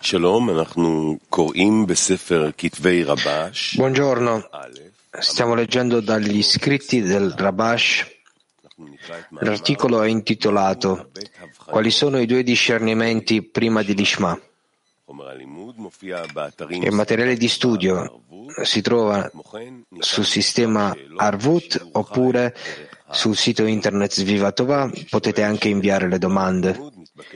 Buongiorno, stiamo leggendo dagli scritti del Rabash. L'articolo è intitolato Quali sono i due discernimenti prima di Lishma? Il materiale di studio si trova sul sistema Arvut oppure sul sito internet Sviva Tovah. Potete anche inviare le domande.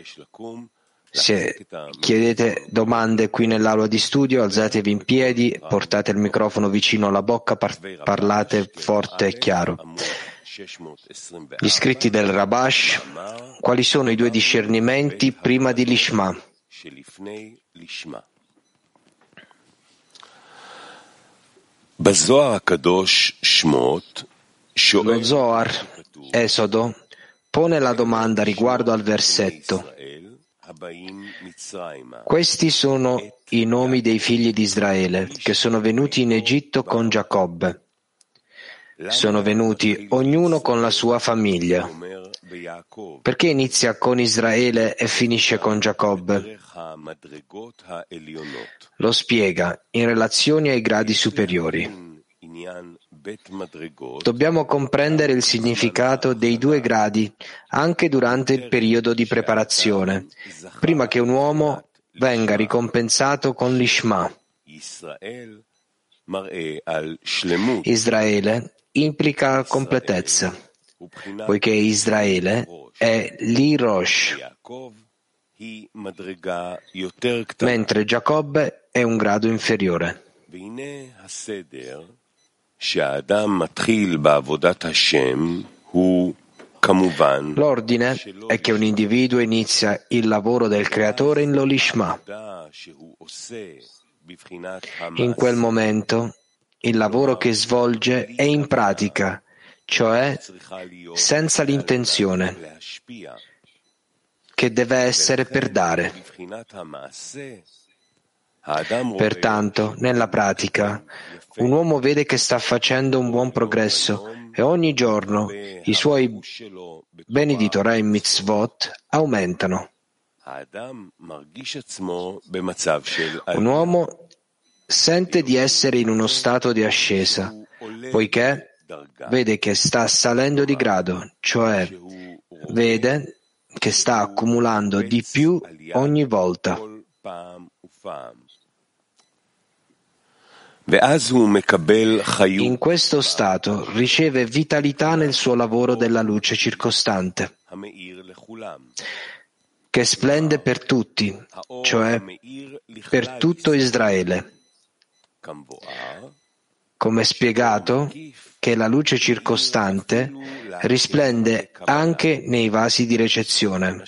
Se chiedete domande qui nell'aula di studio, alzatevi in piedi, portate il microfono vicino alla bocca, parlate forte e chiaro. Gli scritti del Rabash. Quali sono i due discernimenti prima di Lishma? Lo Zohar, Esodo, pone la domanda riguardo al versetto. Questi sono i nomi dei figli di Israele che sono venuti in Egitto con Giacobbe. Sono venuti ognuno con la sua famiglia. Perché inizia con Israele e finisce con Giacobbe? Lo spiega in relazione ai gradi superiori. Dobbiamo comprendere il significato dei due gradi anche durante il periodo di preparazione, prima che un uomo venga ricompensato con l'Ishma. Israele implica completezza, poiché Israele è l'Irosh, mentre Giacobbe è un grado inferiore. L'ordine è che un individuo inizia il lavoro del Creatore in Lolishma. In quel momento, il lavoro che svolge è in pratica, cioè senza l'intenzione, che deve essere per dare. Pertanto, nella pratica, un uomo vede che sta facendo un buon progresso e ogni giorno i suoi beni di Torah e mitzvot aumentano. Un uomo sente di essere in uno stato di ascesa, poiché vede che sta salendo di grado, cioè vede che sta accumulando di più ogni volta. In questo stato riceve vitalità nel suo lavoro della luce circostante, che splende per tutti, cioè per tutto Israele. Come spiegato, che la luce circostante risplende anche nei vasi di ricezione.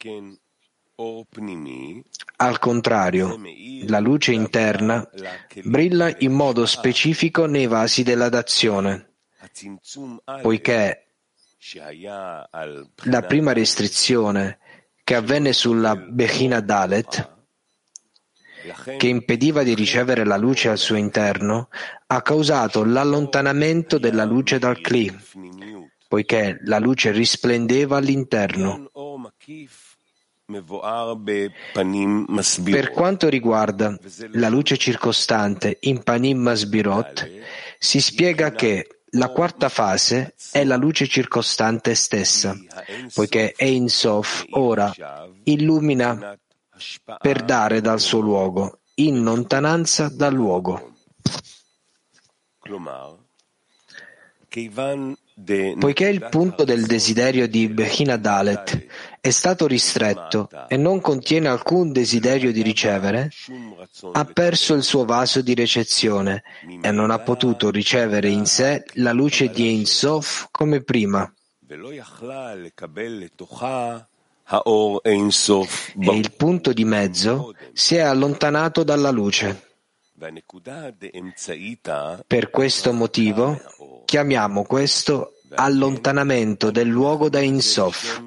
Al contrario, la luce interna brilla in modo specifico nei vasi della dazione, poiché la prima restrizione che avvenne sulla Bechina Dalet, che impediva di ricevere la luce al suo interno, ha causato l'allontanamento della luce dal Kli, poiché la luce risplendeva all'interno. Per quanto riguarda la luce circostante in Panim Masbirot, si spiega che la quarta fase è la luce circostante stessa, poiché Ein Sof ora illumina per dare dal suo luogo, in lontananza dal luogo. Poiché il punto del desiderio di Bechina Dalet è stato ristretto e non contiene alcun desiderio di ricevere, ha perso il suo vaso di ricezione e non ha potuto ricevere in sé la luce di Ein Sof come prima. E il punto di mezzo si è allontanato dalla luce. Per questo motivo chiamiamo questo allontanamento del luogo da Ein Sof.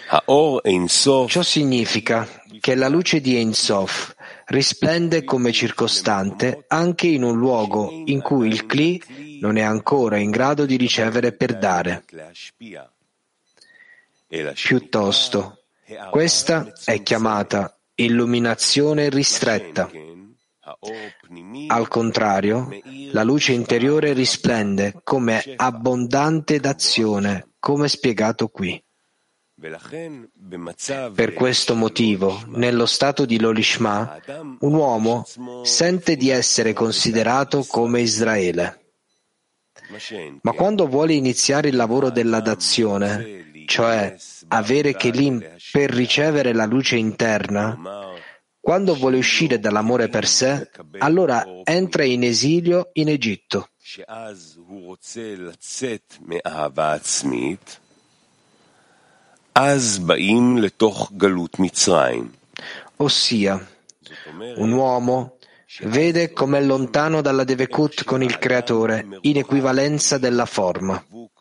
Ciò significa che la luce di Ein Sof risplende come circostante anche in un luogo in cui il Kli non è ancora in grado di ricevere per dare. Piuttosto, questa è chiamata illuminazione ristretta. Al contrario, la luce interiore risplende come abbondante d'azione, come spiegato qui. Per questo motivo, nello stato di Lolishma, un uomo sente di essere considerato come Israele. Ma quando vuole iniziare il lavoro della dazione, cioè avere Kelim per ricevere la luce interna, quando vuole uscire dall'amore per sé, allora entra in esilio in Egitto. Ossia, un uomo vede com'è lontano dalla Devekut con il Creatore, in equivalenza della forma.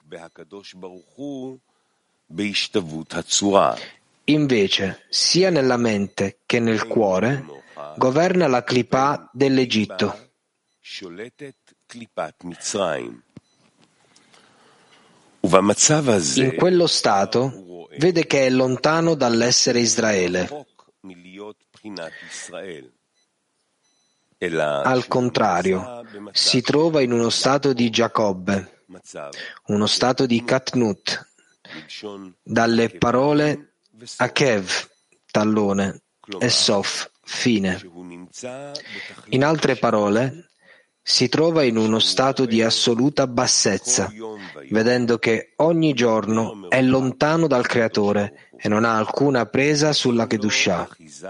Invece, sia nella mente che nel cuore, governa la Klipà dell'Egitto. In quello stato, vede che è lontano dall'essere Israele. Al contrario, si trova in uno stato di Giacobbe, uno stato di Katnut, dalle parole Akev, tallone, e Sof, fine. In altre parole, si trova in uno stato di assoluta bassezza, vedendo che ogni giorno è lontano dal Creatore e non ha alcuna presa sulla Kedushah.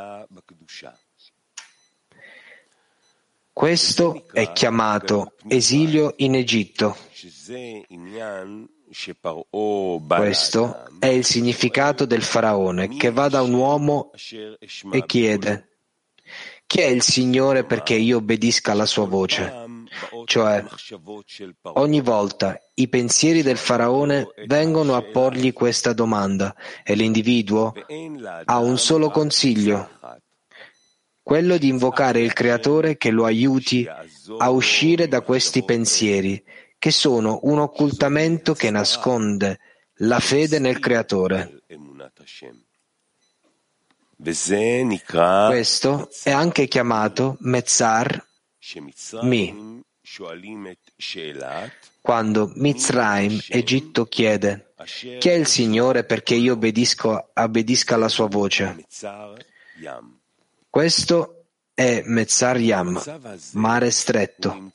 Questo è chiamato esilio in Egitto. Questo è il significato del faraone che va da un uomo e chiede: chi è il Signore perché io obbedisca alla sua voce? Cioè, ogni volta i pensieri del faraone vengono a porgli questa domanda e l'individuo ha un solo consiglio: quello di invocare il Creatore che lo aiuti a uscire da questi pensieri, che sono un occultamento che nasconde la fede nel Creatore. Questo è anche chiamato Metzar Mi. Quando Mitzrayim, Egitto, chiede: chi è il Signore perché io obbedisca alla sua voce? Questo è Metzar Yam, mare stretto.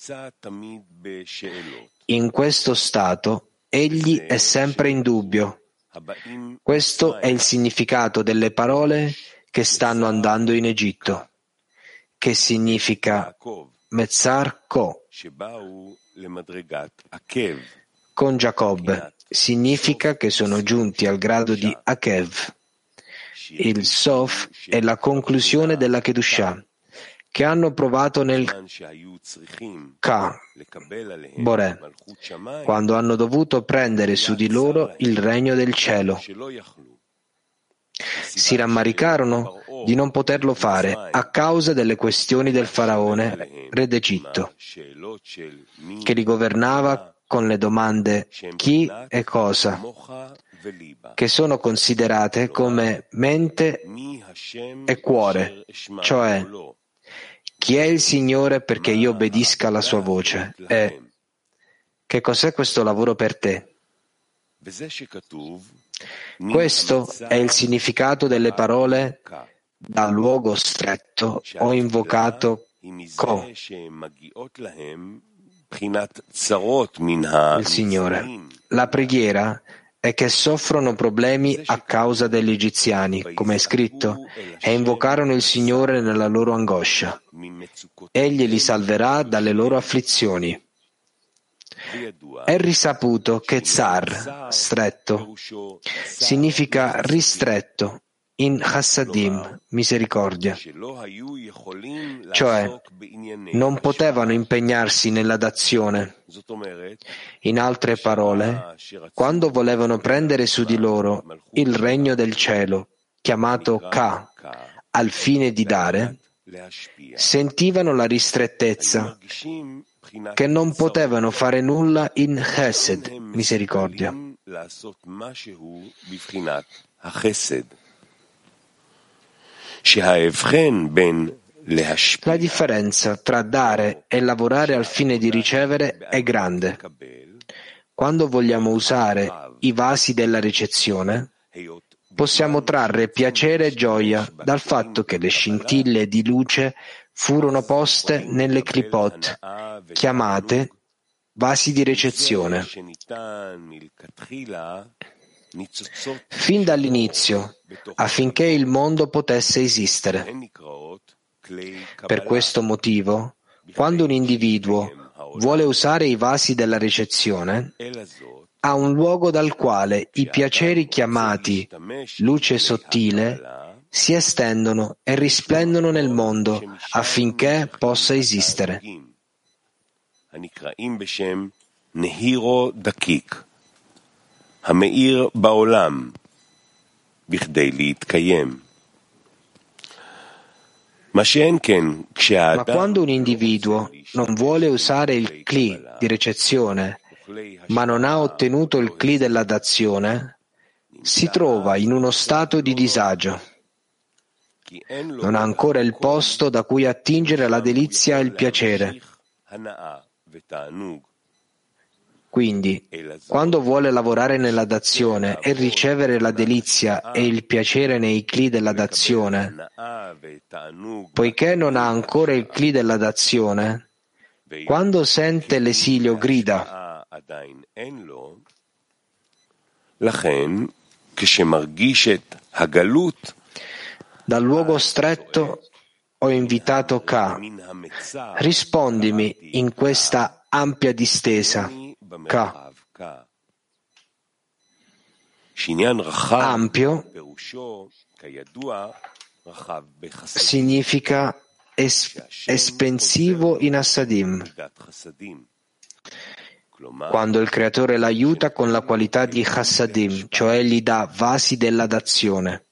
In questo stato, egli è sempre in dubbio. Questo è il significato delle parole che stanno andando in Egitto, che significa Metzar Ko. Con Giacobbe significa che sono giunti al grado di Akev. Il Sof è la conclusione della Kedushah, che hanno provato nel Ka, Boré, quando hanno dovuto prendere su di loro il regno del cielo. Si rammaricarono di non poterlo fare a causa delle questioni del faraone, re d'Egitto, che li governava con le domande chi e cosa, che sono considerate come mente e cuore, cioè chi è il Signore perché io obbedisca alla sua voce e che cos'è questo lavoro per te? Questo è il significato delle parole dal luogo stretto ho invocato Ko, il Signore. La preghiera è che soffrono problemi a causa degli egiziani, come è scritto, e invocarono il Signore nella loro angoscia. Egli li salverà dalle loro afflizioni. È risaputo che Tsar, stretto, significa ristretto, in chassadim, misericordia. Cioè, non potevano impegnarsi nella dazione. In altre parole, quando volevano prendere su di loro il regno del cielo, chiamato Ka, al fine di dare, sentivano la ristrettezza, che non potevano fare nulla in chesed, misericordia. La differenza tra dare e lavorare al fine di ricevere è grande. Quando vogliamo usare i vasi della ricezione, possiamo trarre piacere e gioia dal fatto che le scintille di luce furono poste nelle clipot, chiamate vasi di ricezione. Fin dall'inizio, affinché il mondo potesse esistere. Per questo motivo, quando un individuo vuole usare i vasi della ricezione, ha un luogo dal quale i piaceri chiamati luce sottile si estendono e risplendono nel mondo affinché possa esistere. המאיר בעולם בכדי להתקיים. Ma quando un individuo non vuole usare il cli di ricezione, ma non ha ottenuto il cli della dazione, si trova in uno stato di disagio. Non ha ancora il posto da cui attingere la delizia e il piacere. Quindi, quando vuole lavorare nella dazione e ricevere la delizia e il piacere nei cli della dazione, poiché non ha ancora il cli della dazione, quando sente l'esilio grida. Dal luogo stretto ho invitato Ka. Rispondimi in questa ampia distesa. Ka. Ampio significa espansivo in Hasadim, quando il Creatore l'aiuta con la qualità di Hasadim, cioè gli dà vasi della dazione.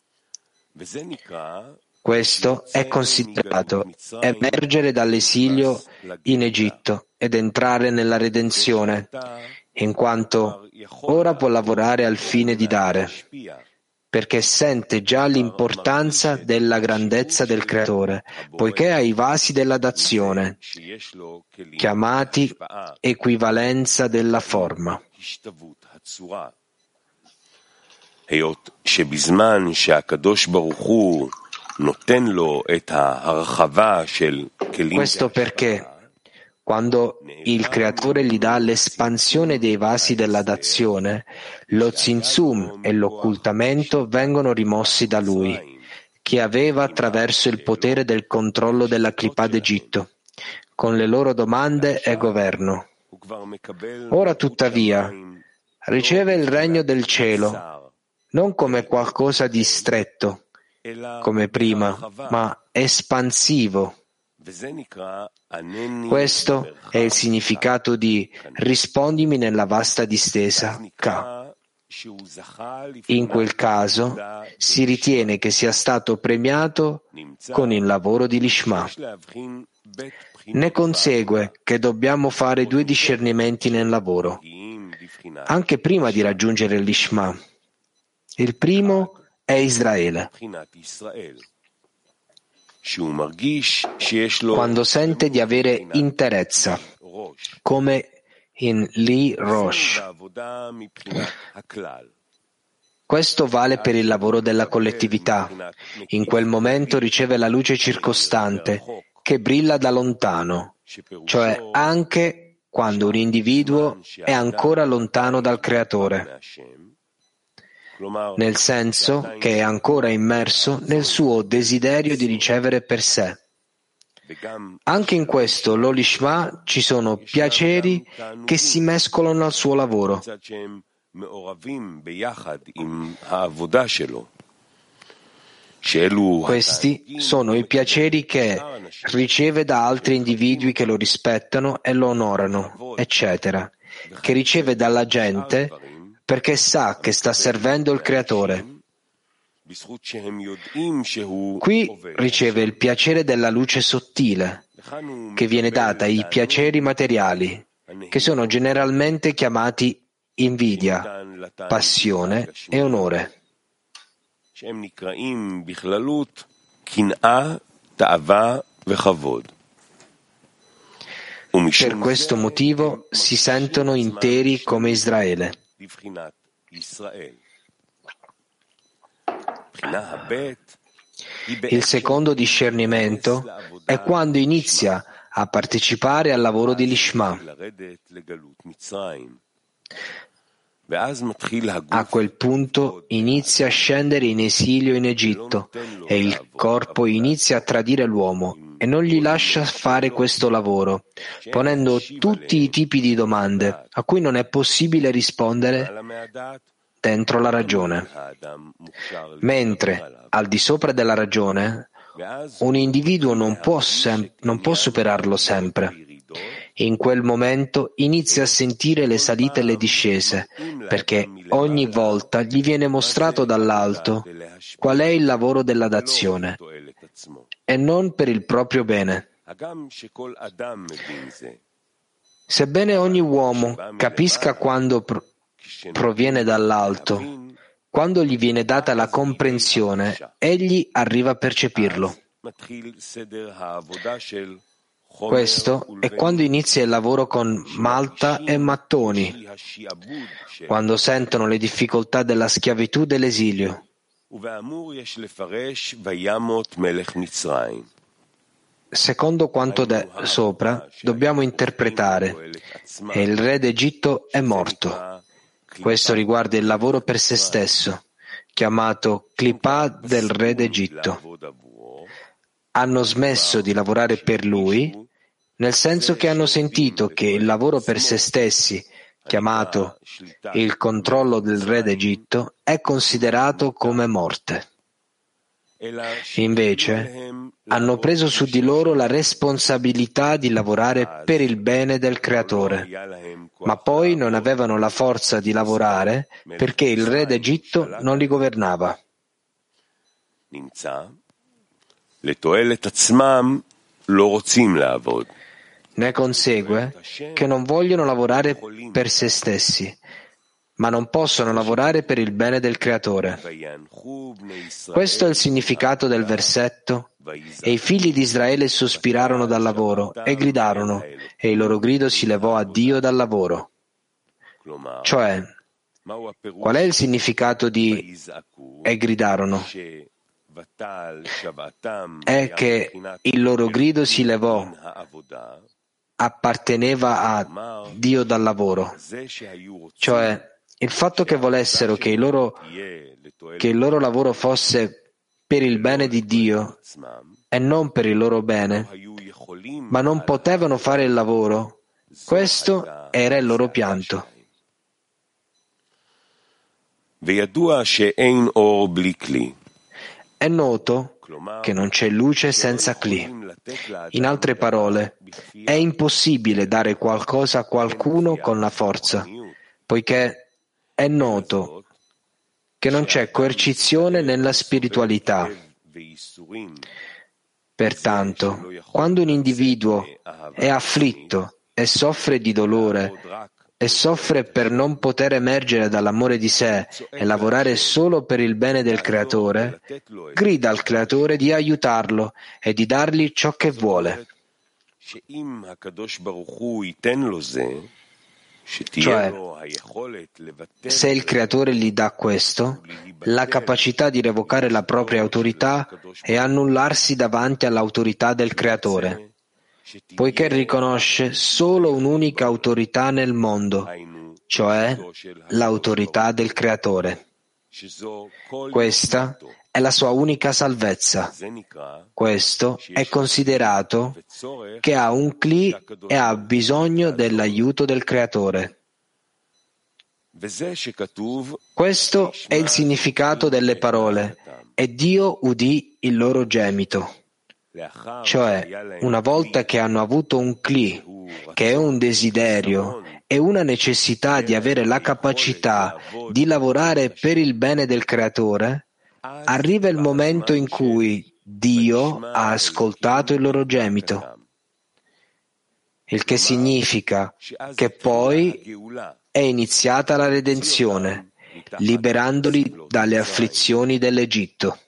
Questo è considerato emergere dall'esilio in Egitto ed entrare nella redenzione, in quanto ora può lavorare al fine di dare, perché sente già l'importanza della grandezza del Creatore, poiché ha i vasi della dazione, chiamati equivalenza della forma. Questo perché quando il Creatore gli dà l'espansione dei vasi della dazione, lo zinzum e l'occultamento vengono rimossi da lui, che aveva attraverso il potere del controllo della Clipà d'Egitto, con le loro domande e governo. Ora tuttavia riceve il regno del cielo, non come qualcosa di stretto, come prima, ma espansivo. Questo è il significato di rispondimi nella vasta distesa, Ka. In quel caso si ritiene che sia stato premiato con il lavoro di Lishma. Ne consegue che dobbiamo fare due discernimenti nel lavoro, anche prima di raggiungere il Lishma. Il primo è Israele. Quando sente di avere interezza, come in Li Rosh. Questo vale per il lavoro della collettività. In quel momento riceve la luce circostante che brilla da lontano, cioè anche quando un individuo è ancora lontano dal Creatore, nel senso che è ancora immerso nel suo desiderio di ricevere per sé. Anche in questo l'Olishma ci sono piaceri che si mescolano al suo lavoro. Questi sono i piaceri che riceve da altri individui che lo rispettano e lo onorano, eccetera, che riceve dalla gente perché sa che sta servendo il Creatore. Qui riceve il piacere della luce sottile, che viene data ai piaceri materiali, che sono generalmente chiamati invidia, passione e onore. Per questo motivo si sentono interi come Israele. Il secondo discernimento è quando inizia a partecipare al lavoro di Lishma. A quel punto inizia a scendere in esilio in Egitto e il corpo inizia a tradire l'uomo e non gli lascia fare questo lavoro, ponendo tutti i tipi di domande a cui non è possibile rispondere dentro la ragione. Mentre al di sopra della ragione un individuo non può superarlo sempre. In quel momento inizia a sentire le salite e le discese, perché ogni volta gli viene mostrato dall'alto qual è il lavoro della dazione, e non per il proprio bene. Sebbene ogni uomo capisca quando proviene dall'alto, quando gli viene data la comprensione, egli arriva a percepirlo. Questo è quando inizia il lavoro con malta e mattoni, quando sentono le difficoltà della schiavitù e dell'esilio. Secondo quanto sopra, dobbiamo interpretare, e il re d'Egitto è morto. Questo riguarda il lavoro per se stesso, chiamato Klipà del re d'Egitto. Hanno smesso di lavorare per lui, nel senso che hanno sentito che il lavoro per se stessi, chiamato il controllo del re d'Egitto, è considerato come morte. Invece, hanno preso su di loro la responsabilità di lavorare per il bene del Creatore, ma poi non avevano la forza di lavorare perché il re d'Egitto non li governava. Ne consegue che non vogliono lavorare per se stessi, ma non possono lavorare per il bene del Creatore. Questo è il significato del versetto: e i figli di Israele sospirarono dal lavoro e gridarono, e il loro grido si levò a Dio dal lavoro. Cioè, qual è il significato di e gridarono? È che il loro grido si levò, apparteneva a Dio dal lavoro. Cioè, il fatto che volessero che il loro lavoro fosse per il bene di Dio e non per il loro bene, ma non potevano fare il lavoro, questo era il loro pianto. È noto che non c'è luce senza Kli. In altre parole, è impossibile dare qualcosa a qualcuno con la forza, poiché è noto che non c'è coercizione nella spiritualità. Pertanto, quando un individuo è afflitto e soffre di dolore e soffre per non poter emergere dall'amore di sé e lavorare solo per il bene del Creatore, grida al Creatore di aiutarlo e di dargli ciò che vuole. Cioè, se il Creatore gli dà questo, la capacità di revocare la propria autorità e annullarsi davanti all'autorità del Creatore, poiché riconosce solo un'unica autorità nel mondo, cioè l'autorità del Creatore. Questa è la sua unica salvezza. Questo è considerato che ha un Kli e ha bisogno dell'aiuto del Creatore. Questo è il significato delle parole, e Dio udì il loro gemito. Cioè, una volta che hanno avuto un cli, che è un desiderio e una necessità di avere la capacità di lavorare per il bene del Creatore, arriva il momento in cui Dio ha ascoltato il loro gemito, il che significa che poi è iniziata la redenzione, liberandoli dalle afflizioni dell'Egitto.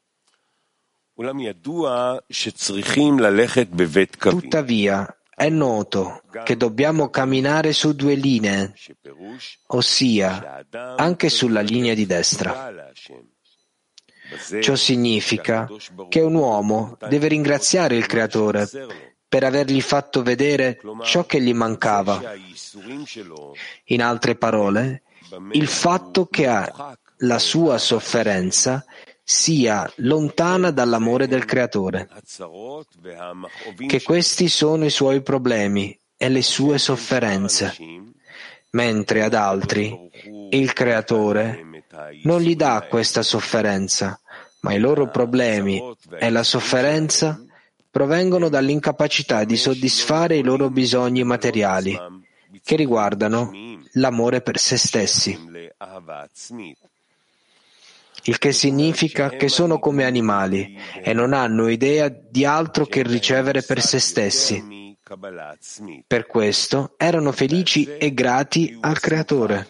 Tuttavia, è noto che dobbiamo camminare su due linee, ossia anche sulla linea di destra. Ciò significa che un uomo deve ringraziare il Creatore per avergli fatto vedere ciò che gli mancava. In altre parole, il fatto che la sua sofferenza sia lontana dall'amore del Creatore, che questi sono i suoi problemi e le sue sofferenze, mentre ad altri il Creatore non gli dà questa sofferenza, ma i loro problemi e la sofferenza provengono dall'incapacità di soddisfare i loro bisogni materiali, che riguardano l'amore per se stessi. Il che significa che sono come animali e non hanno idea di altro che ricevere per se stessi. Per questo erano felici e grati al Creatore.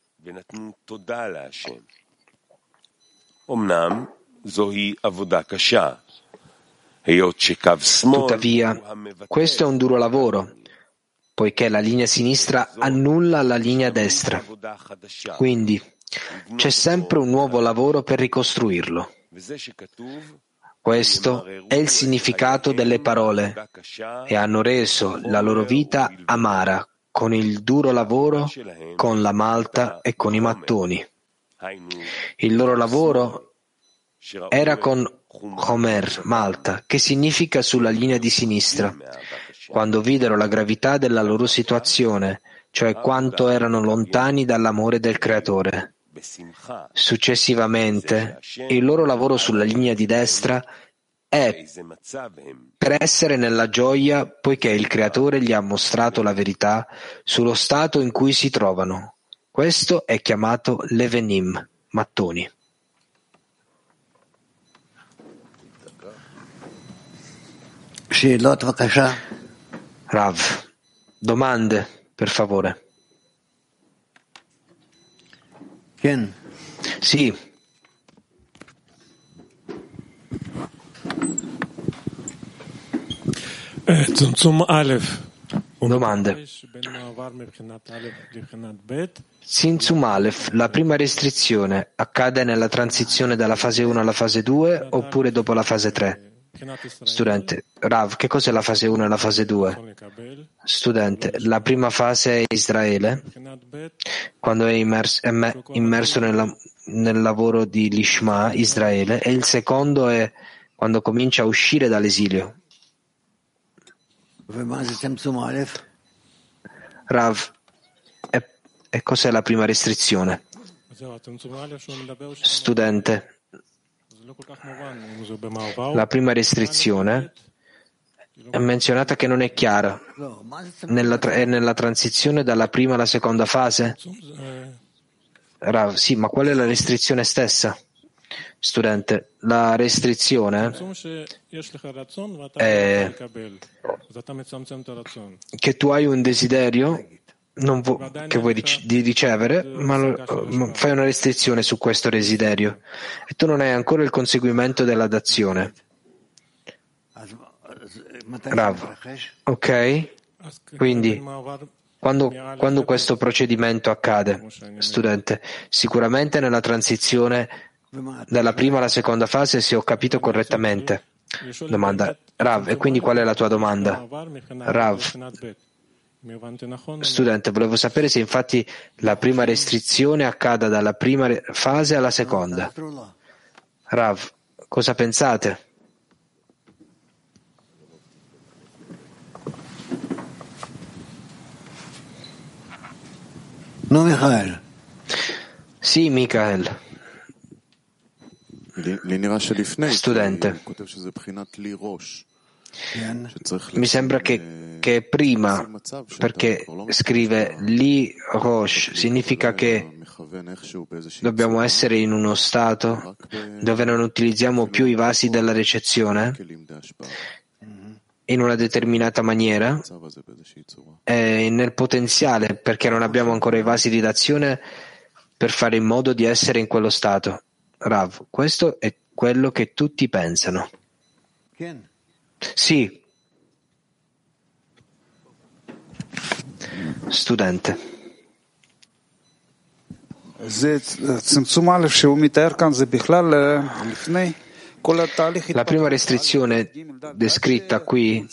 Tuttavia, questo è un duro lavoro, poiché la linea sinistra annulla la linea destra. Quindi, c'è sempre un nuovo lavoro per ricostruirlo. Questo è il significato delle parole e hanno reso la loro vita amara con il duro lavoro, con la malta e con i mattoni. Il loro lavoro era con Homer, malta, che significa sulla linea di sinistra, quando videro la gravità della loro situazione, cioè quanto erano lontani dall'amore del Creatore. Successivamente, il loro lavoro sulla linea di destra è per essere nella gioia poiché il Creatore gli ha mostrato la verità sullo stato in cui si trovano. Questo è chiamato Levenim, mattoni. Rav, domande, per favore. Sì. Domande. Tzimtzum Aleph, la prima restrizione accade nella transizione dalla fase 1 alla fase 2 oppure dopo la fase 3? Studente, Rav, che cos'è la fase 1 e la fase 2? Studente, la prima fase è Israele, quando è immerso nel lavoro di Lishma, Israele, e il secondo è quando comincia a uscire dall'esilio. Rav, e cos'è la prima restrizione? Studente, la prima restrizione è menzionata che non è chiara. È nella transizione dalla prima alla seconda fase? Rav, sì, ma qual è la restrizione stessa? Studente, la restrizione è che tu hai un desiderio che vuoi di ricevere, ma fai una restrizione su questo desiderio e tu non hai ancora il conseguimento della dazione. Rav, ok? Quindi, quando questo procedimento accade, studente, sicuramente nella transizione dalla prima alla seconda fase, se ho capito correttamente. Domanda, Rav, e quindi qual è la tua domanda? Rav, studente, volevo sapere se infatti la prima restrizione accada dalla prima fase alla seconda. Rav, cosa pensate? No, Michael. Sì, Michael. Studente. Mi sembra che è prima, perché scrive Li Rosh, significa che dobbiamo essere in uno stato dove non utilizziamo più i vasi della ricezione in una determinata maniera e nel potenziale, perché non abbiamo ancora i vasi di d'azione per fare in modo di essere in quello stato. Rav, questo è quello che tutti pensano. Sì. Studente. La prima restrizione descritta qui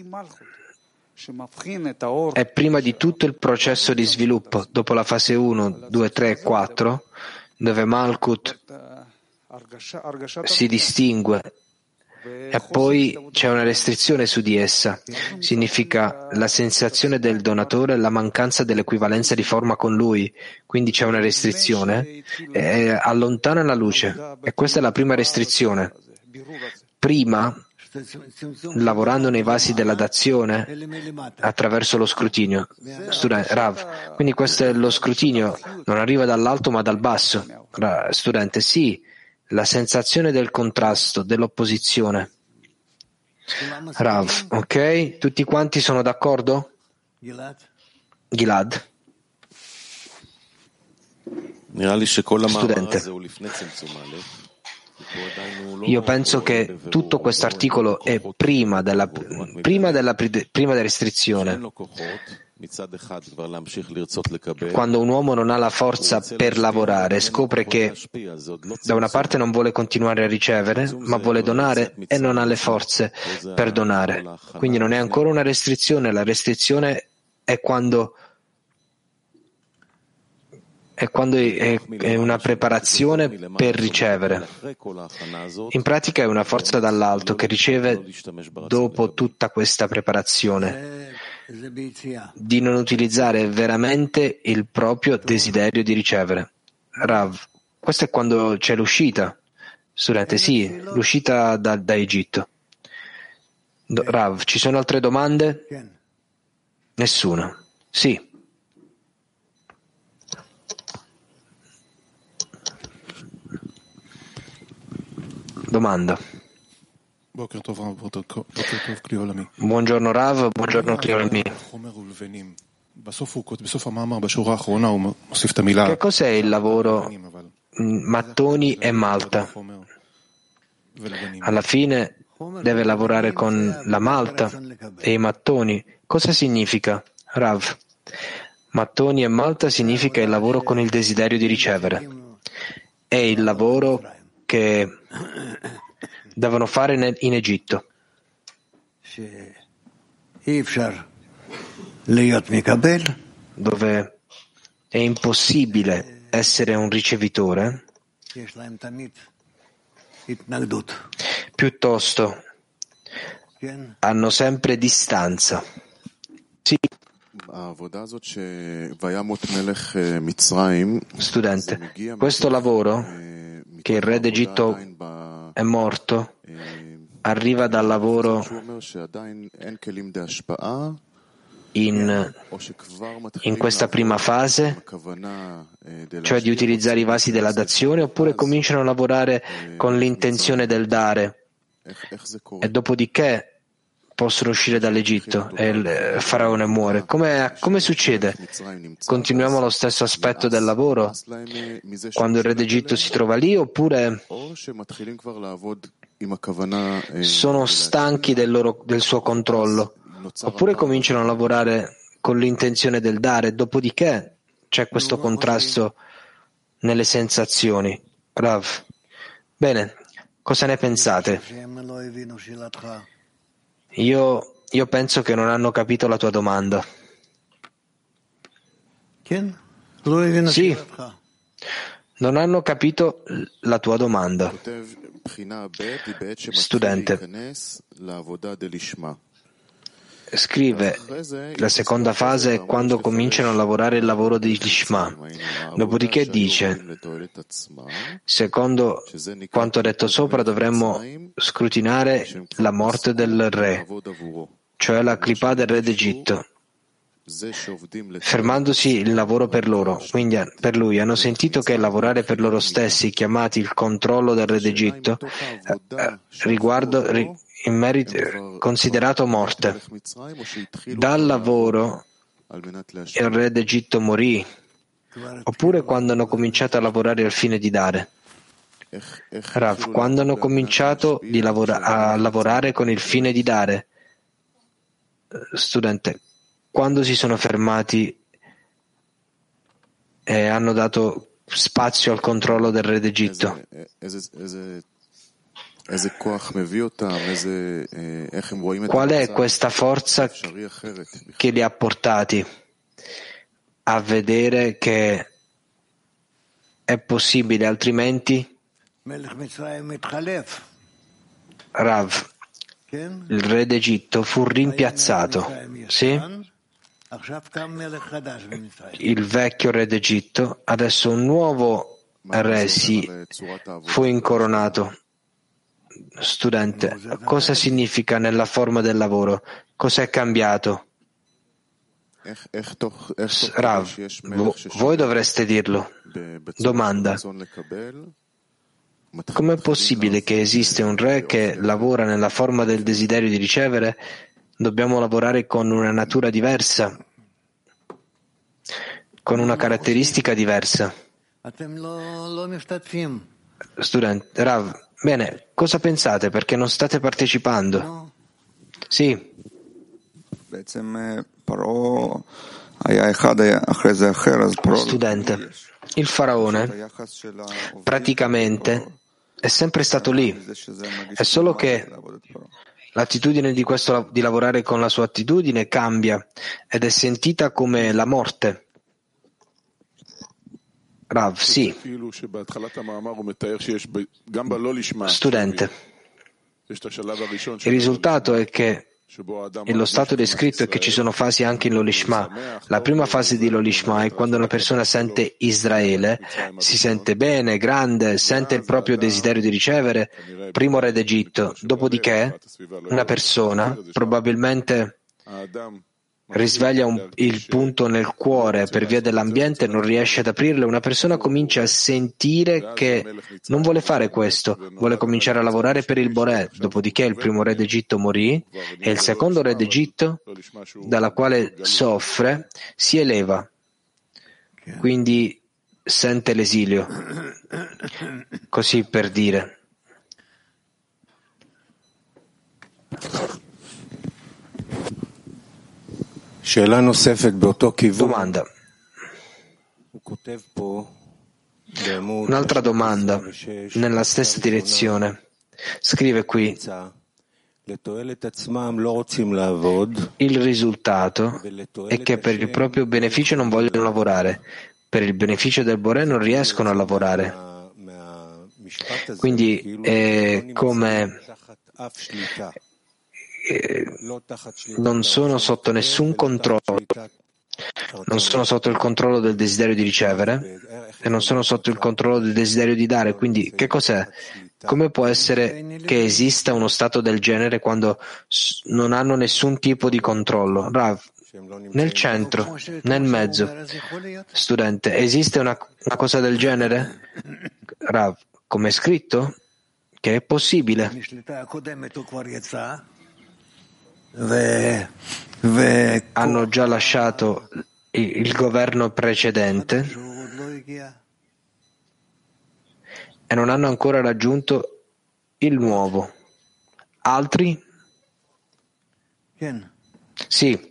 è prima di tutto il processo di sviluppo, dopo la fase 1, 2, 3, 4, dove Malkut si distingue e poi c'è una restrizione su di essa. Significa la sensazione del donatore e la mancanza dell'equivalenza di forma con lui. Quindi c'è una restrizione e allontana la luce. E questa è la prima restrizione. Prima, lavorando nei vasi della dazione attraverso lo scrutinio. Rav, quindi questo è lo scrutinio, non arriva dall'alto ma dal basso. Studente, sì. La sensazione del contrasto, dell'opposizione. Rav, ok? Tutti quanti sono d'accordo? Gilad. Studente. Io penso che tutto questo articolo è prima della restrizione. Quando un uomo non ha la forza per lavorare, scopre che da una parte non vuole continuare a ricevere, ma vuole donare e non ha le forze per donare. Quindi non è ancora una restrizione, la restrizione è quando è una preparazione per ricevere. In pratica è una forza dall'alto che riceve dopo tutta questa preparazione, di non utilizzare veramente il proprio desiderio di ricevere. Rav, questo è quando c'è l'uscita. Studente, sì, l'uscita da Egitto. Rav, ci sono altre domande? Nessuna. Sì. Domanda. Buongiorno Rav, buongiorno Cliolami. Che cos'è il lavoro mattoni e malta? Alla fine deve lavorare con la malta e i mattoni. Cosa significa, Rav? Mattoni e malta significa il lavoro con il desiderio di ricevere. È il lavoro che devono fare in Egitto. Dove è impossibile essere un ricevitore, piuttosto hanno sempre distanza. Sì. Studente, questo lavoro che il re d'Egitto è morto arriva dal lavoro in questa prima fase, cioè di utilizzare i vasi della dazione, oppure cominciano a lavorare con l'intenzione del dare e dopodiché possono uscire dall'Egitto e il faraone muore. Come succede? Continuiamo lo stesso aspetto del lavoro quando il re d'Egitto si trova lì, oppure sono stanchi del suo controllo, oppure cominciano a lavorare con l'intenzione del dare, dopodiché c'è questo contrasto nelle sensazioni. Rav, bene, cosa ne pensate? Io penso che non hanno capito la tua domanda. Sì, non hanno capito la tua domanda. Studente, Scrive, la seconda fase è quando cominciano a lavorare il lavoro di Lishma. Dopodiché dice, secondo quanto detto sopra, dovremmo scrutinare la morte del re, cioè la clipà del re d'Egitto, fermandosi il lavoro per loro. Quindi per lui hanno sentito che lavorare per loro stessi, chiamati il controllo del re d'Egitto, in merito considerato morte. Dal lavoro il re d'Egitto morì, oppure quando hanno cominciato a lavorare al fine di dare. Rav, quando hanno cominciato a lavorare con il fine di dare. Studente, quando si sono fermati e hanno dato spazio al controllo del re d'Egitto. Qual è questa forza che li ha portati a vedere che è possibile, altrimenti? Rav, il re d'Egitto fu rimpiazzato, sì? Il vecchio re d'Egitto, adesso un nuovo re fu incoronato. Studente, cosa significa nella forma del lavoro? Cosa è cambiato? Rav, voi dovreste dirlo. Domanda. Com'è possibile che esiste un re che lavora nella forma del desiderio di ricevere? Dobbiamo lavorare con una natura diversa, con una caratteristica diversa. Studente, Rav, bene, cosa pensate? Perché non state partecipando? Sì. Studente, il faraone praticamente è sempre stato lì, è solo che l'attitudine di lavorare con la sua attitudine cambia ed è sentita come la morte. Rav, sì. Studente, il risultato è che lo stato descritto è che ci sono fasi anche in Lolishma. La prima fase di Lolishma è quando una persona sente Israele, si sente bene, grande, sente il proprio desiderio di ricevere, primo re d'Egitto. Dopodiché una persona probabilmente risveglia il punto nel cuore per via dell'ambiente, non riesce ad aprirlo. Una persona comincia a sentire che non vuole fare questo, vuole cominciare a lavorare per il Boré. Dopodiché il primo re d'Egitto morì e il secondo re d'Egitto, dalla quale soffre, si eleva. Quindi sente l'esilio. Così per dire. Domanda. Un'altra domanda nella stessa direzione. Scrive qui: il risultato è che per il proprio beneficio non vogliono lavorare, per il beneficio del Boré non riescono a lavorare. Quindi è come non sono sotto nessun controllo, non sono sotto il controllo del desiderio di ricevere e non sono sotto il controllo del desiderio di dare. Quindi che cos'è? Come può essere che esista uno stato del genere quando non hanno nessun tipo di controllo? Rav, nel centro, nel mezzo. Studente, esiste una cosa del genere? Rav, come è scritto? Che è possibile. Hanno già lasciato il governo precedente e non hanno ancora raggiunto il nuovo. Altri? Sì.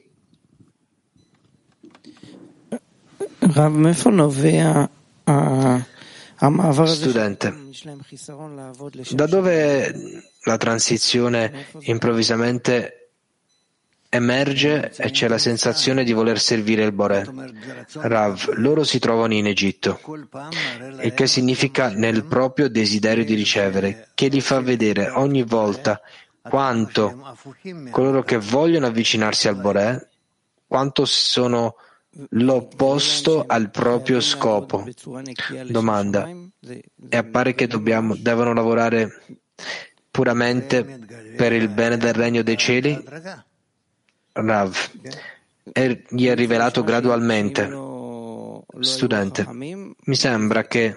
Studente, da dove la transizione improvvisamente emerge e c'è la sensazione di voler servire il Boré? Rav, loro si trovano in Egitto, il che significa nel proprio desiderio di ricevere, che li fa vedere ogni volta quanto coloro che vogliono avvicinarsi al Boré, quanto sono l'opposto al proprio scopo. Domanda: e appare che devono lavorare puramente per il bene del regno dei cieli? Rav: gli è rivelato gradualmente. Studente: mi sembra che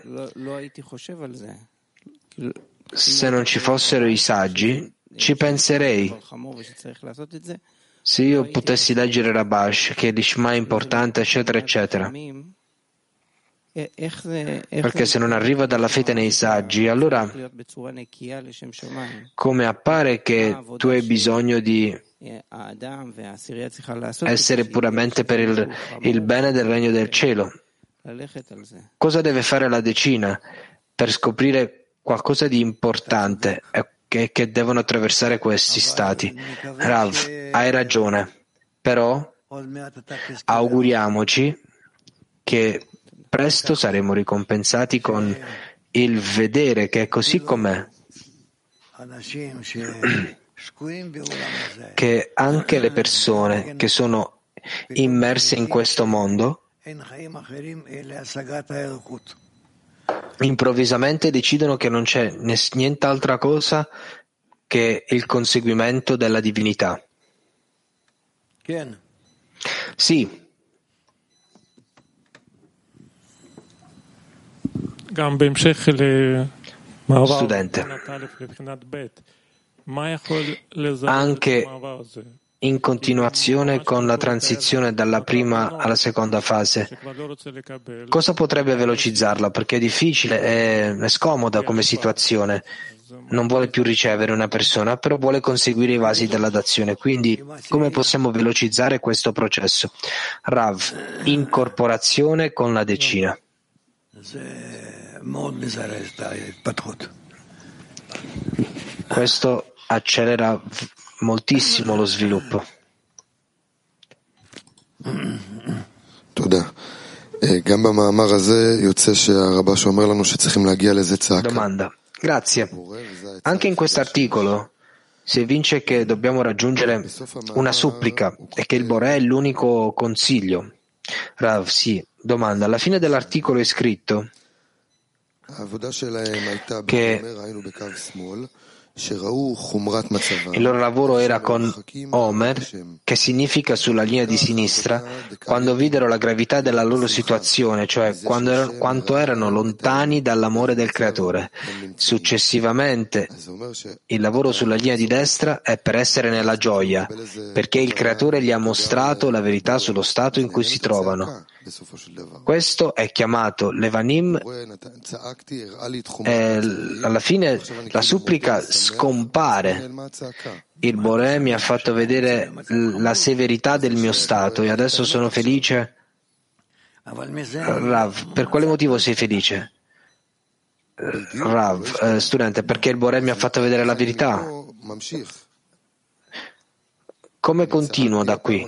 se non ci fossero i saggi, ci penserei. Se io potessi leggere Rabash, che l'Ishma è importante, eccetera, eccetera. Perché se non arriva dalla fede nei saggi, allora come appare che tu hai bisogno di essere puramente per il bene del regno del cielo? Cosa deve fare la decina per scoprire qualcosa di importante che devono attraversare questi stati? Rav, hai ragione, però auguriamoci che presto saremo ricompensati con il vedere che è così com'è, che anche le persone che sono immerse in questo mondo improvvisamente decidono che non c'è nient'altra cosa che il conseguimento della divinità. Sì. Studente, anche in continuazione con la transizione dalla prima alla seconda fase, cosa potrebbe velocizzarla? Perché è difficile, è scomoda come situazione. Non vuole più ricevere una persona, però vuole conseguire i vasi della dazione. Quindi, come possiamo velocizzare questo processo? Rav, incorporazione con la decina. Questo accelera moltissimo lo sviluppo. Domanda. Grazie. Anche in questo articolo si evince che dobbiamo raggiungere una supplica e che il Boré è l'unico consiglio. Rav, sì. Domanda. Alla fine dell'articolo è scritto che il loro lavoro era con Omer, che significa sulla linea di sinistra, quando videro la gravità della loro situazione, cioè quanto erano lontani dall'amore del Creatore. Successivamente, il lavoro sulla linea di destra è per essere nella gioia, perché il Creatore gli ha mostrato la verità sullo stato in cui si trovano. Questo è chiamato Levanim e alla fine la supplica scompare. Il Boré mi ha fatto vedere la severità del mio stato e adesso sono felice. Rav, per quale motivo sei felice? Rav, studente, perché il Boré mi ha fatto vedere la verità. Come continuo da qui?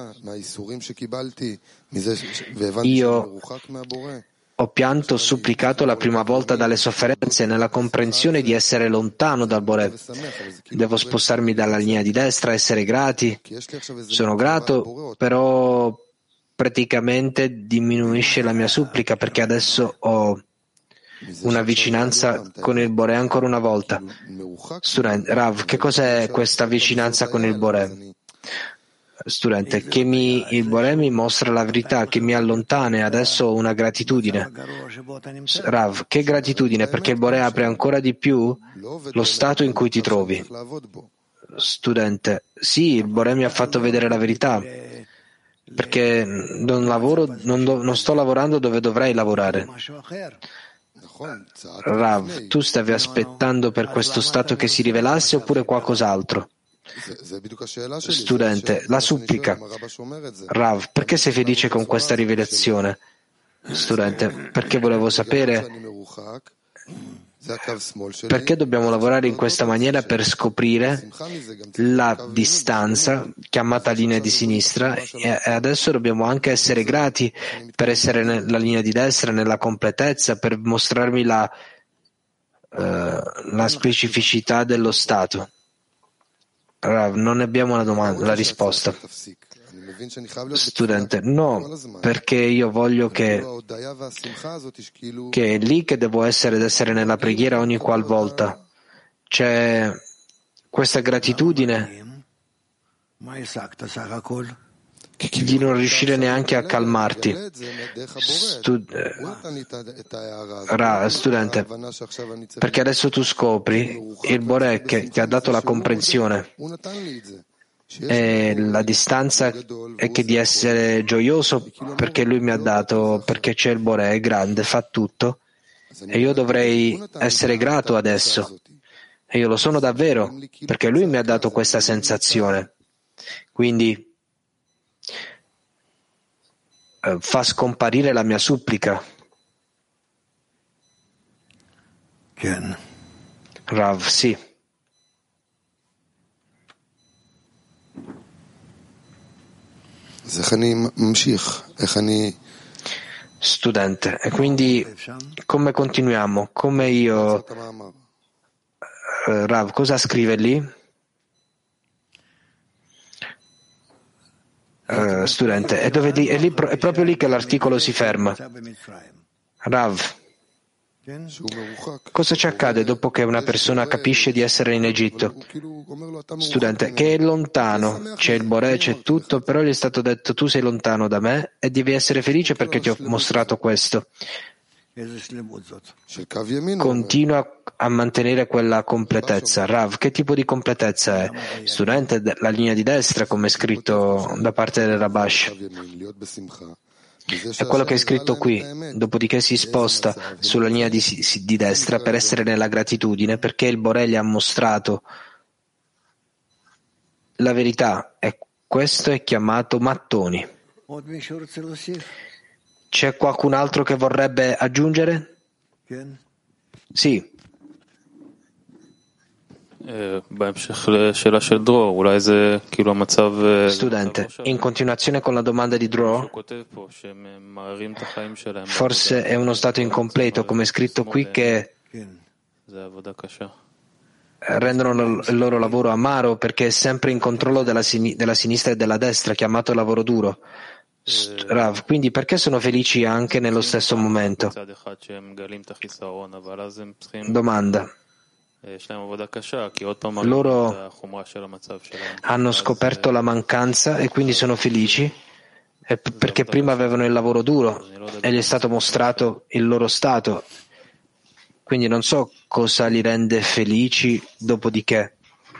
Io ho pianto, supplicato la prima volta dalle sofferenze nella comprensione di essere lontano dal Boré. Devo spostarmi dalla linea di destra, essere grati. Sono grato, però praticamente diminuisce la mia supplica perché adesso ho una vicinanza con il Boré ancora una volta. Studente, Rav, che cos'è questa vicinanza con il Boré? Studente, che il Boré mi mostra la verità, che mi allontana e adesso ho una gratitudine. Rav, che gratitudine? Perché il Boré apre ancora di più lo stato in cui ti trovi. Studente, sì, il Boré mi ha fatto vedere la verità, perché non sto lavorando dove dovrei lavorare. Rav, tu stavi aspettando per questo stato che si rivelasse oppure qualcos'altro? Studente, la supplica. Rav, perché sei felice con questa rivelazione? Studente, perché volevo sapere perché dobbiamo lavorare in questa maniera per scoprire la distanza, chiamata linea di sinistra, e adesso dobbiamo anche essere grati per essere nella linea di destra, nella completezza, per mostrarmi la specificità dello stato. Rav, non abbiamo la risposta. Studente, no, perché io voglio che è lì che devo essere nella preghiera ogni qualvolta. C'è questa gratitudine di non riuscire neanche a calmarti. Studente, perché adesso tu scopri il Boré che ha dato la comprensione e la distanza è che di essere gioioso perché lui mi ha dato, perché c'è il Boré, è grande, fa tutto e io dovrei essere grato adesso e io lo sono davvero perché lui mi ha dato questa sensazione. Quindi fa scomparire la mia supplica. Rav, sì. Studente, e quindi come continuiamo? Come io... Rav, cosa scrive lì? Studente, è proprio lì che l'articolo si ferma. Rav, cosa ci accade dopo che una persona capisce di essere in Egitto? Studente, che è lontano, c'è il Boré, c'è tutto, però gli è stato detto tu sei lontano da me e devi essere felice perché ti ho mostrato questo. Continua a mantenere quella completezza. Rav, che tipo di completezza è? Studente, la linea di destra, come è scritto da parte del Rabash. È quello che è scritto qui, dopodiché si sposta sulla linea di destra per essere nella gratitudine, perché il Boré gli ha mostrato la verità, e questo è chiamato mattoni. C'è qualcun altro che vorrebbe aggiungere? Sì. Studente, in continuazione con la domanda di Dror, forse è uno stato incompleto, come è scritto qui, che rendono il loro lavoro amaro perché è sempre in controllo della sinistra e della destra, chiamato lavoro duro. Rav, quindi perché sono felici anche nello stesso momento? Domanda. Loro hanno scoperto la mancanza e quindi sono felici perché prima avevano il lavoro duro e gli è stato mostrato il loro stato. Quindi non so cosa li rende felici dopodiché.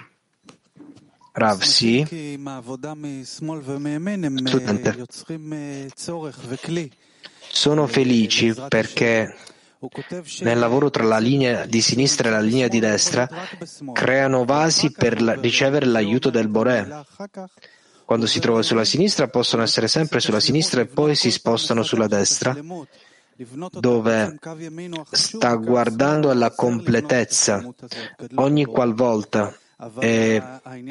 Rav, sì. Studente. Sono felici perché nel lavoro tra la linea di sinistra e la linea di destra creano vasi per ricevere l'aiuto del Boré. Quando si trova sulla sinistra possono essere sempre sulla sinistra e poi si spostano sulla destra, dove sta guardando alla completezza ogni qualvolta. E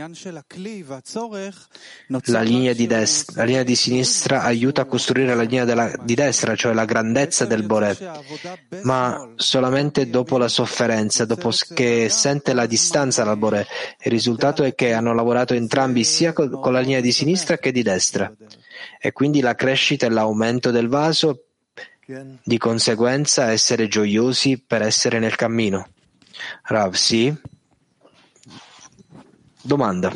la linea di sinistra aiuta a costruire la linea di destra, cioè la grandezza del Boré, ma solamente dopo la sofferenza, dopo che sente la distanza dal Boré. Il risultato è che hanno lavorato entrambi sia con la linea di sinistra che di destra, e quindi la crescita e l'aumento del vaso, di conseguenza essere gioiosi per essere nel cammino. Rav, sì? Domanda.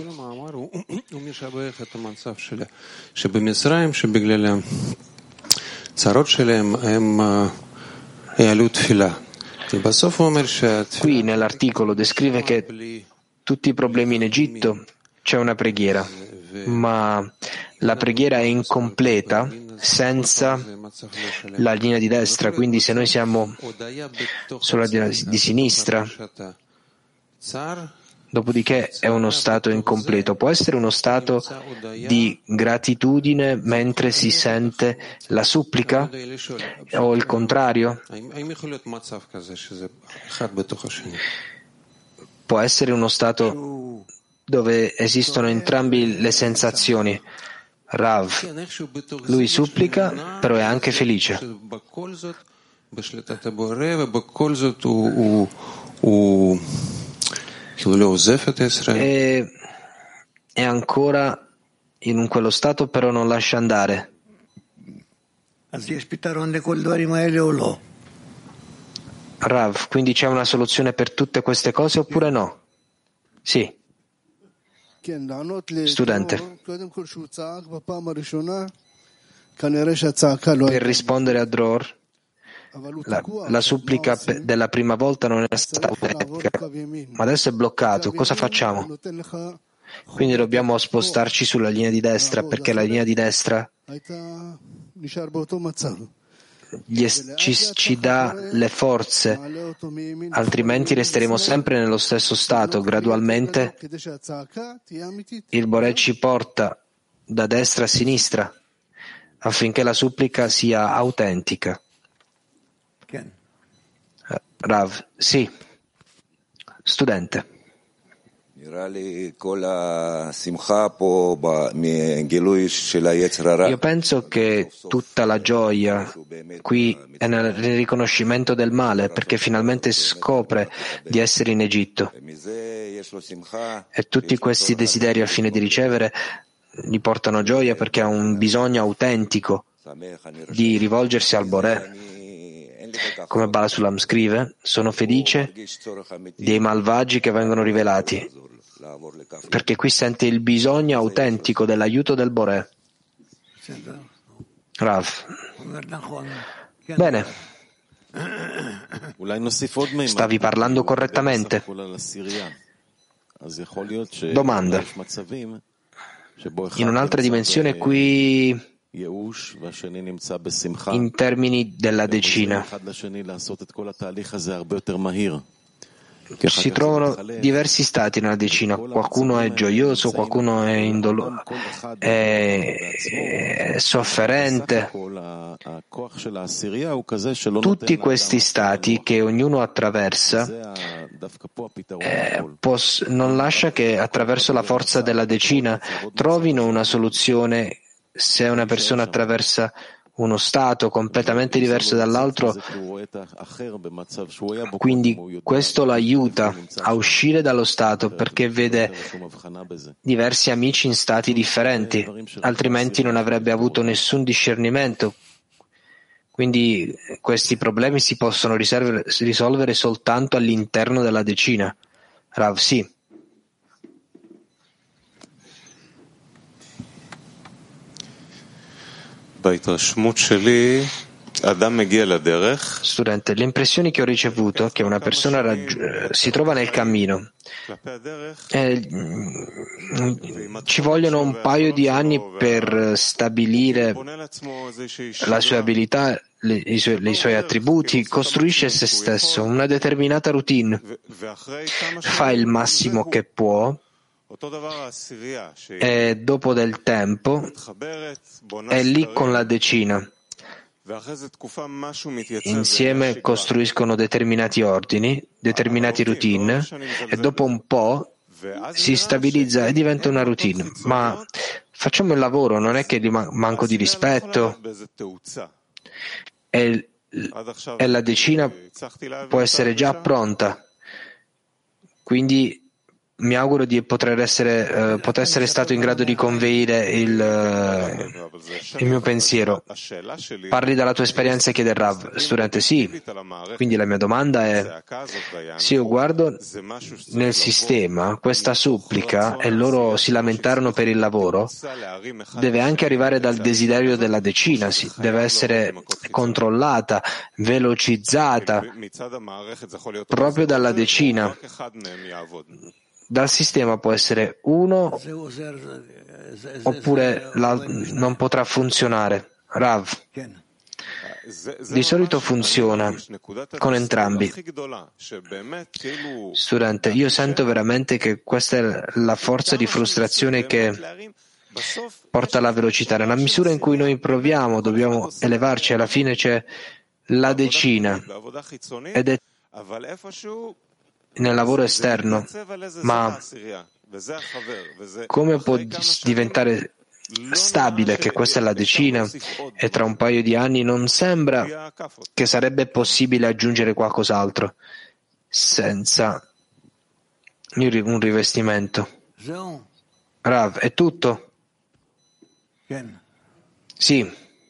Qui nell'articolo descrive che tutti i problemi in Egitto c'è una preghiera, ma la preghiera è incompleta senza la linea di destra, quindi se noi siamo sulla di sinistra, dopodiché è uno stato incompleto. Può essere uno stato di gratitudine mentre si sente la supplica o il contrario? Può essere uno stato dove esistono entrambi le sensazioni. Rav, lui supplica, però è anche felice. è ancora in quello stato, però non lascia andare. Rav, quindi c'è una soluzione per tutte queste cose oppure no? Sì. Studente. Per rispondere a Dror, la supplica della prima volta non è stata autentica, ma adesso è bloccato. Cosa facciamo? Quindi dobbiamo spostarci sulla linea di destra, perché la linea di destra ci dà le forze, altrimenti resteremo sempre nello stesso stato. Gradualmente il Boré ci porta da destra a sinistra affinché la supplica sia autentica. Rav, sì. Studente. Io penso che tutta la gioia qui è nel riconoscimento del male, perché finalmente scopre di essere in Egitto. E tutti questi desideri al fine di ricevere gli portano gioia perché ha un bisogno autentico di rivolgersi al Boré. Come Bala Sulam scrive, sono felice dei malvagi che vengono rivelati, perché qui sente il bisogno autentico dell'aiuto del Boré. Rav. Bene. Stavi parlando correttamente. Domanda. In un'altra dimensione qui, in termini della decina, si trovano diversi stati nella decina. Qualcuno è gioioso, qualcuno è è sofferente. Tutti questi stati che ognuno attraversa non lascia che attraverso la forza della decina trovino una soluzione. Se una persona attraversa uno stato completamente diverso dall'altro, quindi questo lo aiuta a uscire dallo stato perché vede diversi amici in stati differenti, altrimenti non avrebbe avuto nessun discernimento. Quindi questi problemi si possono risolvere soltanto all'interno della decina. Rav, sì. Studente, le impressioni che ho ricevuto è che una persona si trova nel cammino e ci vogliono un paio di anni per stabilire la sua abilità, i suoi attributi, costruisce se stesso una determinata routine, fa il massimo che può e dopo del tempo è lì con la decina. Insieme costruiscono determinati ordini, determinati routine e dopo un po' si stabilizza e diventa una routine. Ma facciamo il lavoro, non è che manco di rispetto e la decina può essere già pronta. Quindi mi auguro di poter essere stato in grado di conveyere il mio pensiero. Parli dalla tua esperienza e chiede Rav. Studente, sì. Quindi la mia domanda è: se io guardo nel sistema questa supplica e loro si lamentarono per il lavoro, deve anche arrivare dal desiderio della decina, deve essere controllata, velocizzata proprio dalla decina. Dal sistema può essere uno oppure non potrà funzionare. Rav. Di solito funziona con entrambi. Studente, io sento veramente che questa è la forza di frustrazione che porta alla velocità. Nella misura in cui noi proviamo, dobbiamo elevarci, alla fine c'è la decina ed è nel lavoro esterno, ma come può diventare stabile che questa è la decina e tra un paio di anni non sembra che sarebbe possibile aggiungere qualcos'altro senza un rivestimento? Rav, è tutto? Sì.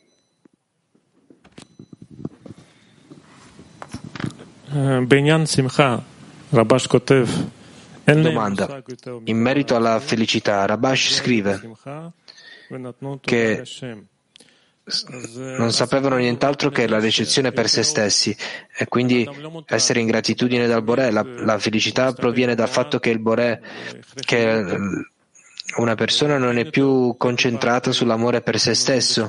Domanda. In merito alla felicità, Rabash scrive che non sapevano nient'altro che la ricezione per se stessi e quindi essere in gratitudine dal Boré. La felicità proviene dal fatto che il Boré, che una persona non è più concentrata sull'amore per se stesso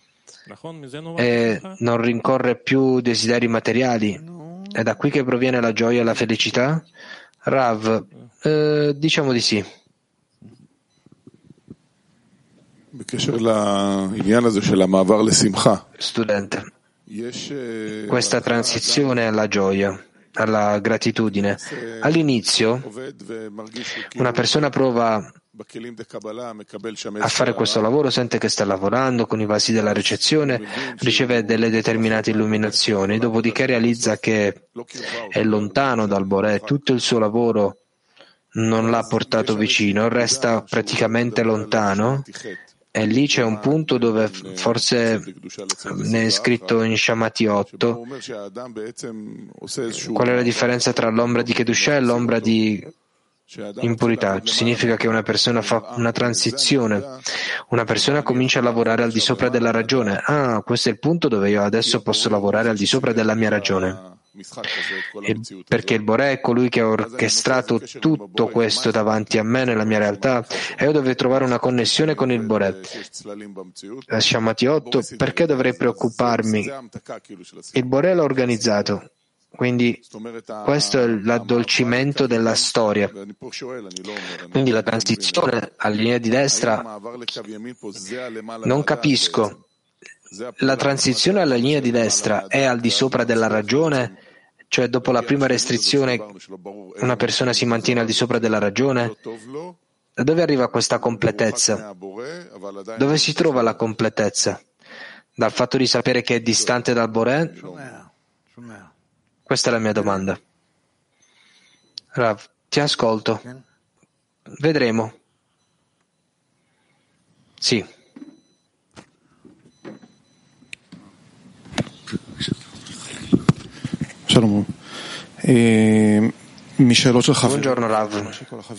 e non rincorre più desideri materiali. È da qui che proviene la gioia e la felicità? Rav, diciamo di sì. Studente, questa transizione alla gioia, alla gratitudine, all'inizio una persona prova a fare questo lavoro, sente che sta lavorando con i vasi della ricezione, riceve delle determinate illuminazioni, dopodiché realizza che è lontano dal Boré, tutto il suo lavoro non l'ha portato vicino, resta praticamente lontano. E lì c'è un punto dove forse ne è scritto in Shamati 8 qual è la differenza tra l'ombra di Kedushah e l'ombra di impurità. Significa che una persona fa una transizione, una persona comincia a lavorare al di sopra della ragione. Questo è il punto dove io adesso posso lavorare al di sopra della mia ragione. Perché il Boré è colui che ha orchestrato tutto questo davanti a me nella mia realtà e io dovrei trovare una connessione con il Boré. Shamati 8, perché dovrei preoccuparmi? Il Boré l'ha organizzato, quindi questo è l'addolcimento della storia. Quindi la transizione alla linea di destra, non capisco. La transizione alla linea di destra è al di sopra della ragione, cioè dopo la prima restrizione una persona si mantiene al di sopra della ragione? Da dove arriva questa completezza? Dove si trova la completezza? Dal fatto di sapere che è distante dal Boré? Questa è la mia domanda. Rav, ti ascolto. Vedremo. Sì. Buongiorno Rav.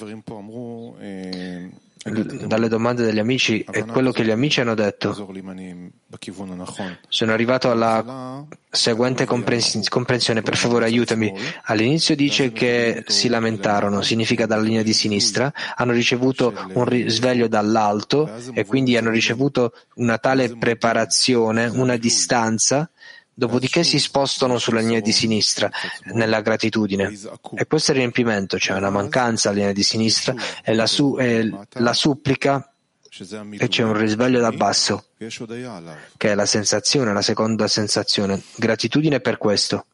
Dalle domande degli amici e quello che gli amici hanno detto, sono arrivato alla seguente comprensione. Per favore aiutami. All'inizio dice che si lamentarono, significa dalla linea di sinistra, hanno ricevuto un risveglio dall'alto e quindi hanno ricevuto una tale preparazione, una distanza. Dopodiché si spostano sulla linea di sinistra, nella gratitudine. E questo è il riempimento, c'è una mancanza alla linea di sinistra, e la supplica, e c'è un risveglio dal basso, che è la sensazione, la seconda sensazione. Gratitudine per questo.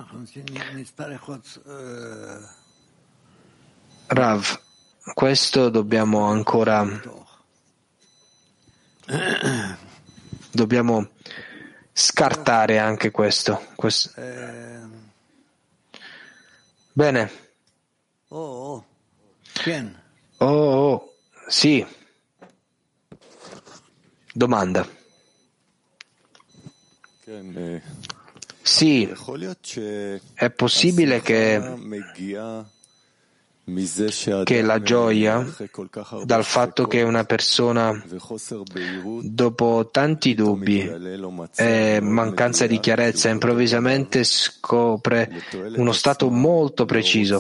Rav, questo dobbiamo scartare anche questo. Bene. Sì. Domanda. Sì. È possibile che la gioia, dal fatto che una persona, dopo tanti dubbi e mancanza di chiarezza, improvvisamente scopre uno stato molto preciso,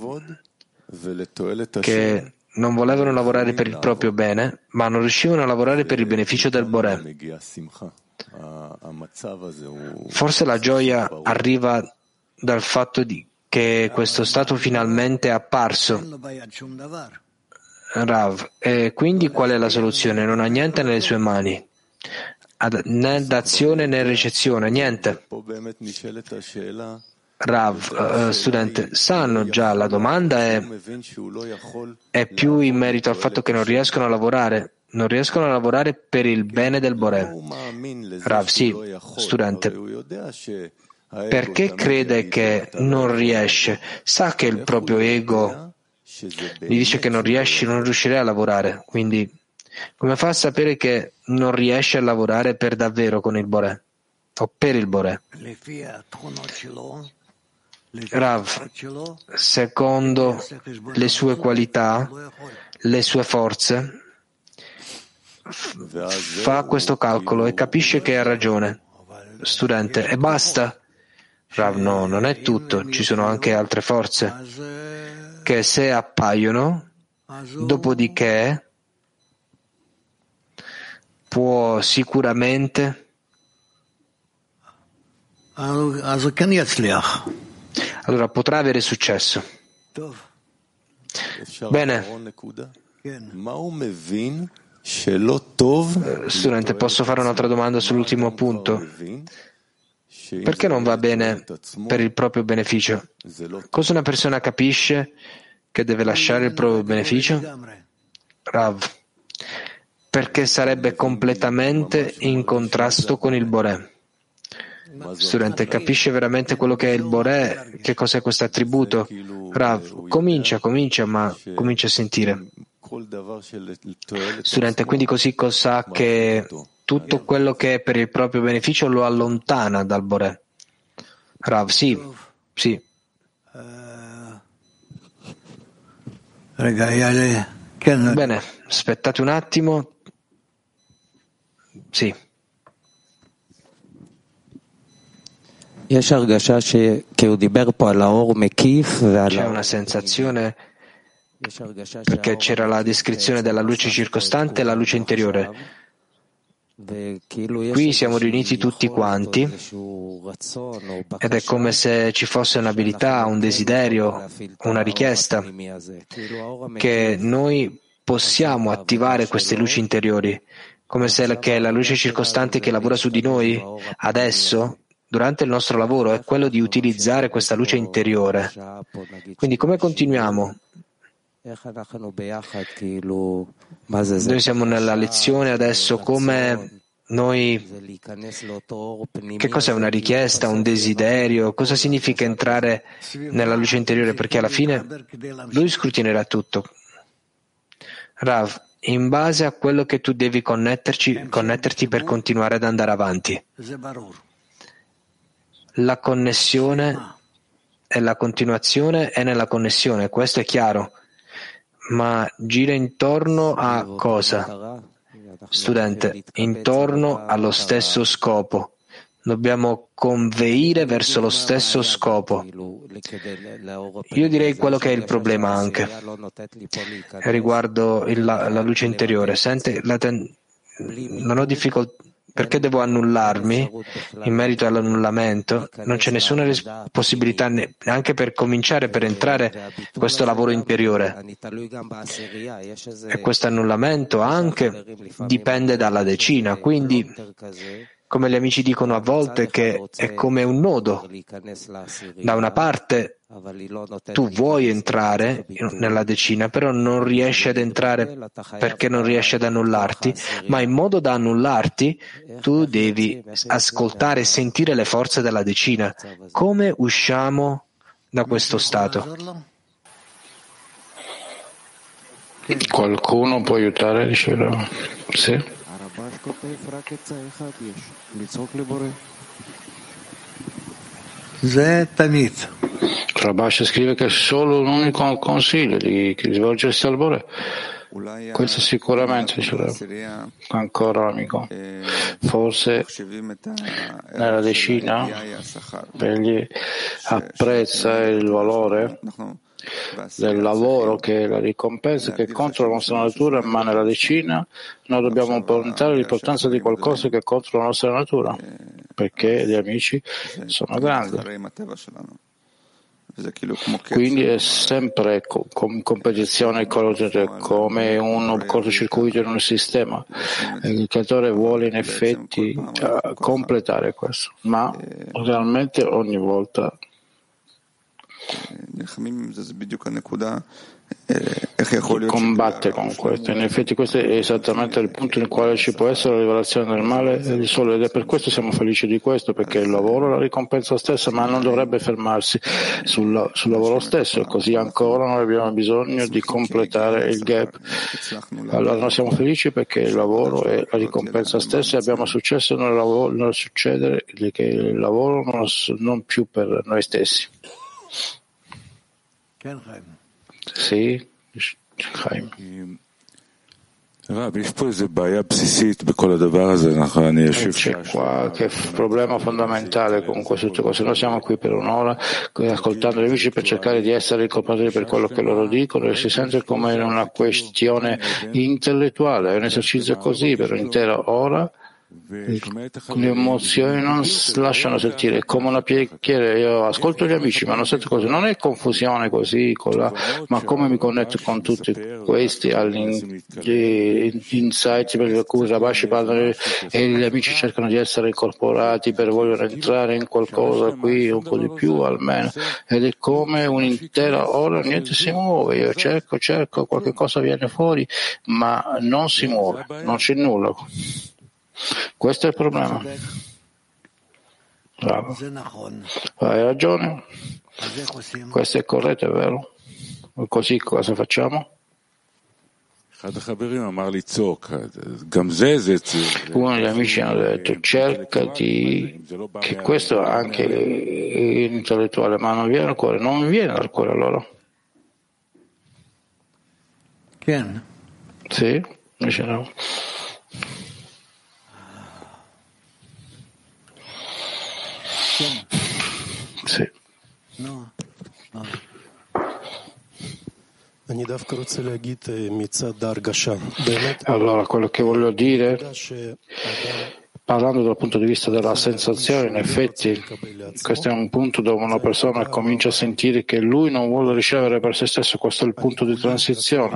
che non volevano lavorare per il proprio bene, ma non riuscivano a lavorare per il beneficio del Boré. Forse la gioia arriva dal fatto che questo stato finalmente è apparso. Rav, e quindi qual è la soluzione? Non ha niente nelle sue mani, né d'azione né ricezione, niente. Rav, studente, sanno già, la domanda è più in merito al fatto che non riescono a lavorare per il bene del Boré. Rav, sì, studente. Perché crede che non riesce? Sa che il proprio ego Gli dice che non riuscirà a lavorare, quindi come fa a sapere che non riesce a lavorare per davvero con il Boré o per il Boré? Rav, secondo le sue qualità, le sue forze, fa questo calcolo e capisce che ha ragione. Studente, e basta? Rav, no, non è tutto, ci sono anche altre forze che se appaiono, dopodiché può sicuramente allora potrà avere successo. Bene. Studente, posso fare un'altra domanda sull'ultimo punto? Perché non va bene per il proprio beneficio? Cosa una persona capisce che deve lasciare il proprio beneficio? Rav, perché sarebbe completamente in contrasto con il Boré. Studente, capisce veramente quello che è il Boré? Che cos'è questo attributo? Rav, comincia, ma comincia a sentire. Studente, quindi così sa che tutto quello che è per il proprio beneficio lo allontana dal Boré. Rav, sì. Bene, aspettate un attimo. Sì. C'è una sensazione perché c'era la descrizione della luce circostante e la luce interiore. Qui siamo riuniti tutti quanti ed è come se ci fosse un'abilità, un desiderio, una richiesta che noi possiamo attivare queste luci interiori, come se che la luce circostante che lavora su di noi adesso, durante il nostro lavoro, è quello di utilizzare questa luce interiore. Quindi come continuiamo? Noi siamo nella lezione adesso, come noi, che cos'è una richiesta, un desiderio, cosa significa entrare nella luce interiore, perché alla fine lui scrutinerà tutto. Rav, in base a quello che tu devi connetterti per continuare ad andare avanti. La connessione e la continuazione è nella connessione, questo è chiaro. Ma gira intorno a cosa? Studente, intorno allo stesso scopo. Dobbiamo conveire verso lo stesso scopo. Io direi quello che è il problema anche riguardo la luce interiore. Sente, non ho difficoltà. Perché devo annullarmi in merito all'annullamento? Non c'è nessuna possibilità neanche per cominciare, per entrare in questo lavoro interiore. E questo annullamento anche dipende dalla decina. Quindi, come gli amici dicono a volte, che è come un nodo. Da una parte tu vuoi entrare nella decina, però non riesci ad entrare perché non riesci ad annullarti, ma in modo da annullarti tu devi ascoltare e sentire le forze della decina. Come usciamo da questo stato? Qualcuno può aiutare? Diceva. Sì. Rabash scrive che è solo un unico consiglio di rivolgersi al Boré. Questo sicuramente diceva ancora amico. Forse nella decina egli apprezza il valore del lavoro, che è la ricompensa che è contro la nostra natura, ma nella decina noi dobbiamo puntare l'importanza di qualcosa che è contro la nostra natura, perché gli amici sono grandi. Quindi è sempre competizione come un cortocircuito in un sistema. Il creatore vuole in effetti completare questo, ma realmente ogni volta combatte con questo. In effetti questo è esattamente il punto nel quale ci può essere la rivelazione del male e del sole, ed è per questo siamo felici di questo, perché il lavoro è la ricompensa stessa, ma non dovrebbe fermarsi sul lavoro stesso, così ancora noi abbiamo bisogno di completare il gap. Allora noi siamo felici perché il lavoro è la ricompensa stessa e abbiamo successo nel succedere che il lavoro non più per noi stessi. Sì, Chaim. C'è qualche problema fondamentale con queste tutte cose. Noi siamo qui per un'ora ascoltando gli amici per cercare di essere incorporati per quello che loro dicono, e si sente come in una questione intellettuale, è un esercizio così per un'intera ora. Le emozioni non lasciano sentire, è come una preghiera. Io ascolto gli amici ma non sento cose, non è confusione così ma come mi connetto con tutti questi insights per cui Rabashi parlano e gli amici cercano di essere incorporati per voler entrare in qualcosa qui un po' di più almeno, ed è come un'intera ora niente si muove. Io cerco, qualche cosa viene fuori ma non si muove, non c'è nulla. Questo è il problema. Bravo. Hai ragione. Questo è corretto, è vero. Così cosa facciamo? Uno degli amici hanno detto cercati, che questo anche è intellettuale, ma non viene dal cuore. Non viene dal cuore allora. Sì, invece no. Sì. Allora, quello che voglio dire, parlando dal punto di vista della sensazione, in effetti questo è un punto dove una persona comincia a sentire che lui non vuole ricevere per se stesso. Questo è il punto di transizione.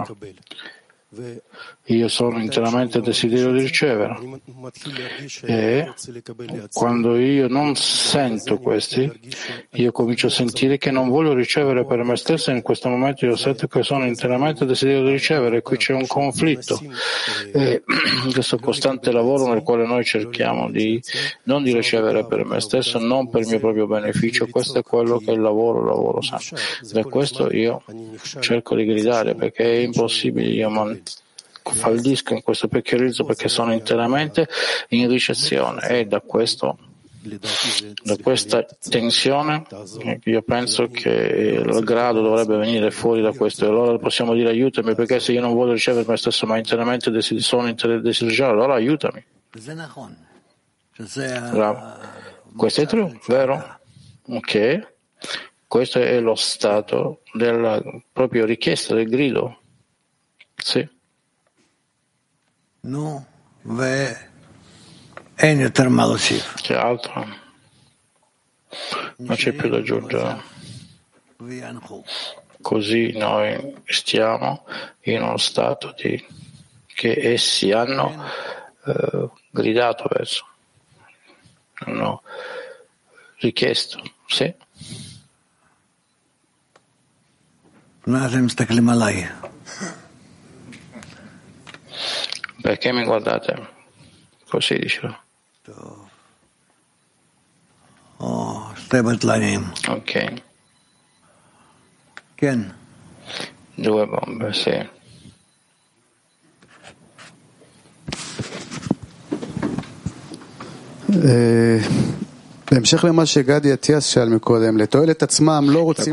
Io sono interamente desiderio di ricevere, e quando io non sento questi, io comincio a sentire che non voglio ricevere per me stesso, e in questo momento io sento che sono interamente desiderio di ricevere. Qui c'è un conflitto, e questo costante lavoro nel quale noi cerchiamo non di ricevere per me stesso, non per il mio proprio beneficio. Questo è quello che è il lavoro sempre. Da questo io cerco di gridare, perché è impossibile. Io fallisco in questo perché sono interamente in ricezione, e da questa tensione io penso che il grado dovrebbe venire fuori da questo, e allora possiamo dire aiutami, perché se io non voglio ricevere me stesso ma interamente sono desiderio, allora aiutami. Bravo. Questo è true, vero? Ok, questo è lo stato della propria richiesta, del grido. Sì. No, c'è altro? Non c'è più da aggiungere. Così noi stiamo in uno stato che essi hanno gridato verso, hanno richiesto. Sì. Perché mi guardate così, diceva. Ok. Due bombe, sì. בהמשך למה שגדי אטיאס שאל מקודם, לתועלת עצמם לא רוצים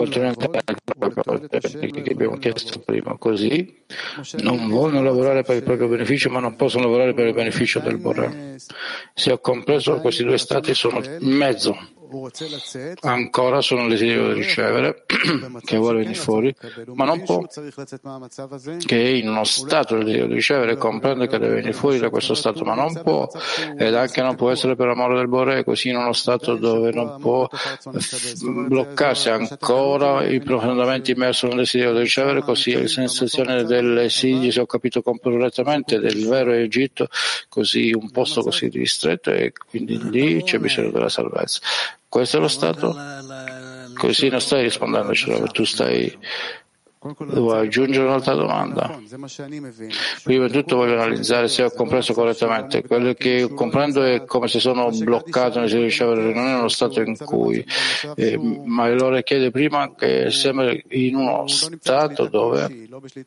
che abbiamo chiesto prima, così non vogliono lavorare per il proprio beneficio ma non possono lavorare per il beneficio del Boré. Se ho compreso, questi due stati sono in mezzo, ancora sono il desiderio di ricevere che vuole venire fuori ma non può, che è in uno stato del desiderio di ricevere, comprende che deve venire fuori da questo stato ma non può, ed anche non può essere per amore del Boré, così in uno stato dove non può bloccarsi, ancora profondamente immerso nel desiderio di ricevere, così la sensazione dell'esilio, se ho capito correttamente, del vero Egitto, così un posto così ristretto, e quindi lì c'è bisogno della salvezza. Questo è lo stato? Così non stai rispondendo, tu stai Vuoi aggiungere un'altra domanda? Prima di tutto voglio analizzare se ho compreso correttamente. Quello che comprendo è come se sono bloccato nel ricevere, non è uno stato in cui, ma allora chiede prima che sembra in uno stato dove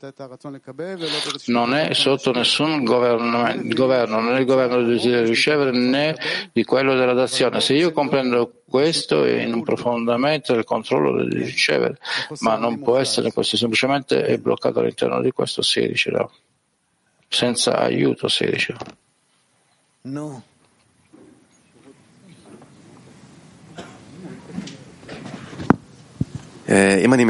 non è sotto nessun governo, non è il governo del desiderio di ricevere né di quello della dazione. Se io comprendo questo è in un profondamente del controllo del ricevere, ma non può essere questo, semplicemente è bloccato all'interno di questo 16, senza aiuto 16. No. Io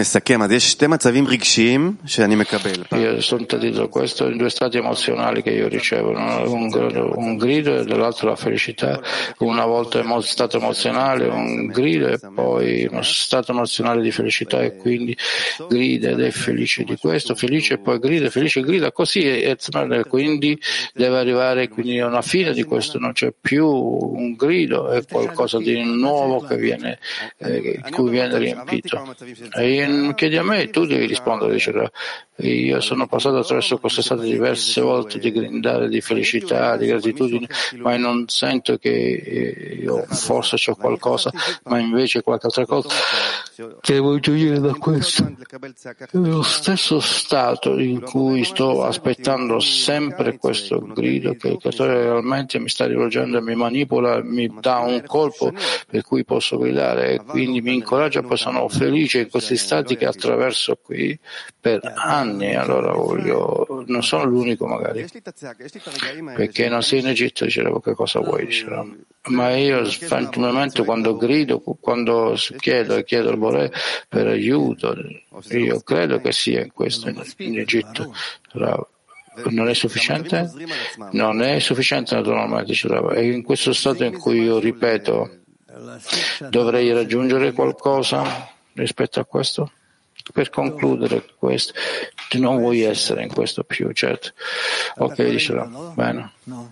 sintetizzo questo in due stati emozionali che io ricevo, un grido e dall'altro la felicità. Una volta stato emozionale, un grido e poi uno stato emozionale di felicità e quindi grida ed è felice di questo, felice e poi grida, felice e grida, così e quindi deve arrivare quindi a una fine di questo, non c'è più un grido, è qualcosa di nuovo che viene, cui viene riempito. E chiedi a me, tu devi rispondere, dice, io sono passato attraverso questo stato diverse volte di gridare di felicità, di gratitudine, ma non sento che io forse c'ho qualcosa, ma invece qualche altra cosa che devo aggiungere da questo. Nello stesso stato in cui sto aspettando sempre questo grido che il creatore realmente mi sta rivolgendo e mi manipola, mi dà un colpo per cui posso gridare e quindi mi incoraggia, poi sono felice in questi stati che attraverso qui per anni. Allora non sono l'unico magari, perché non sei in Egitto, dicevo, che cosa vuoi, dicevo. Ma io continuamente quando grido, quando chiedo al Boré per aiuto, io credo che sia in questo in Egitto. Non è sufficiente? Non è sufficiente naturalmente, diceva. E in questo stato in cui io ripeto, dovrei raggiungere qualcosa rispetto a questo? Per concludere questo, non vuoi essere in questo più, certo. Ok, diceva, bene.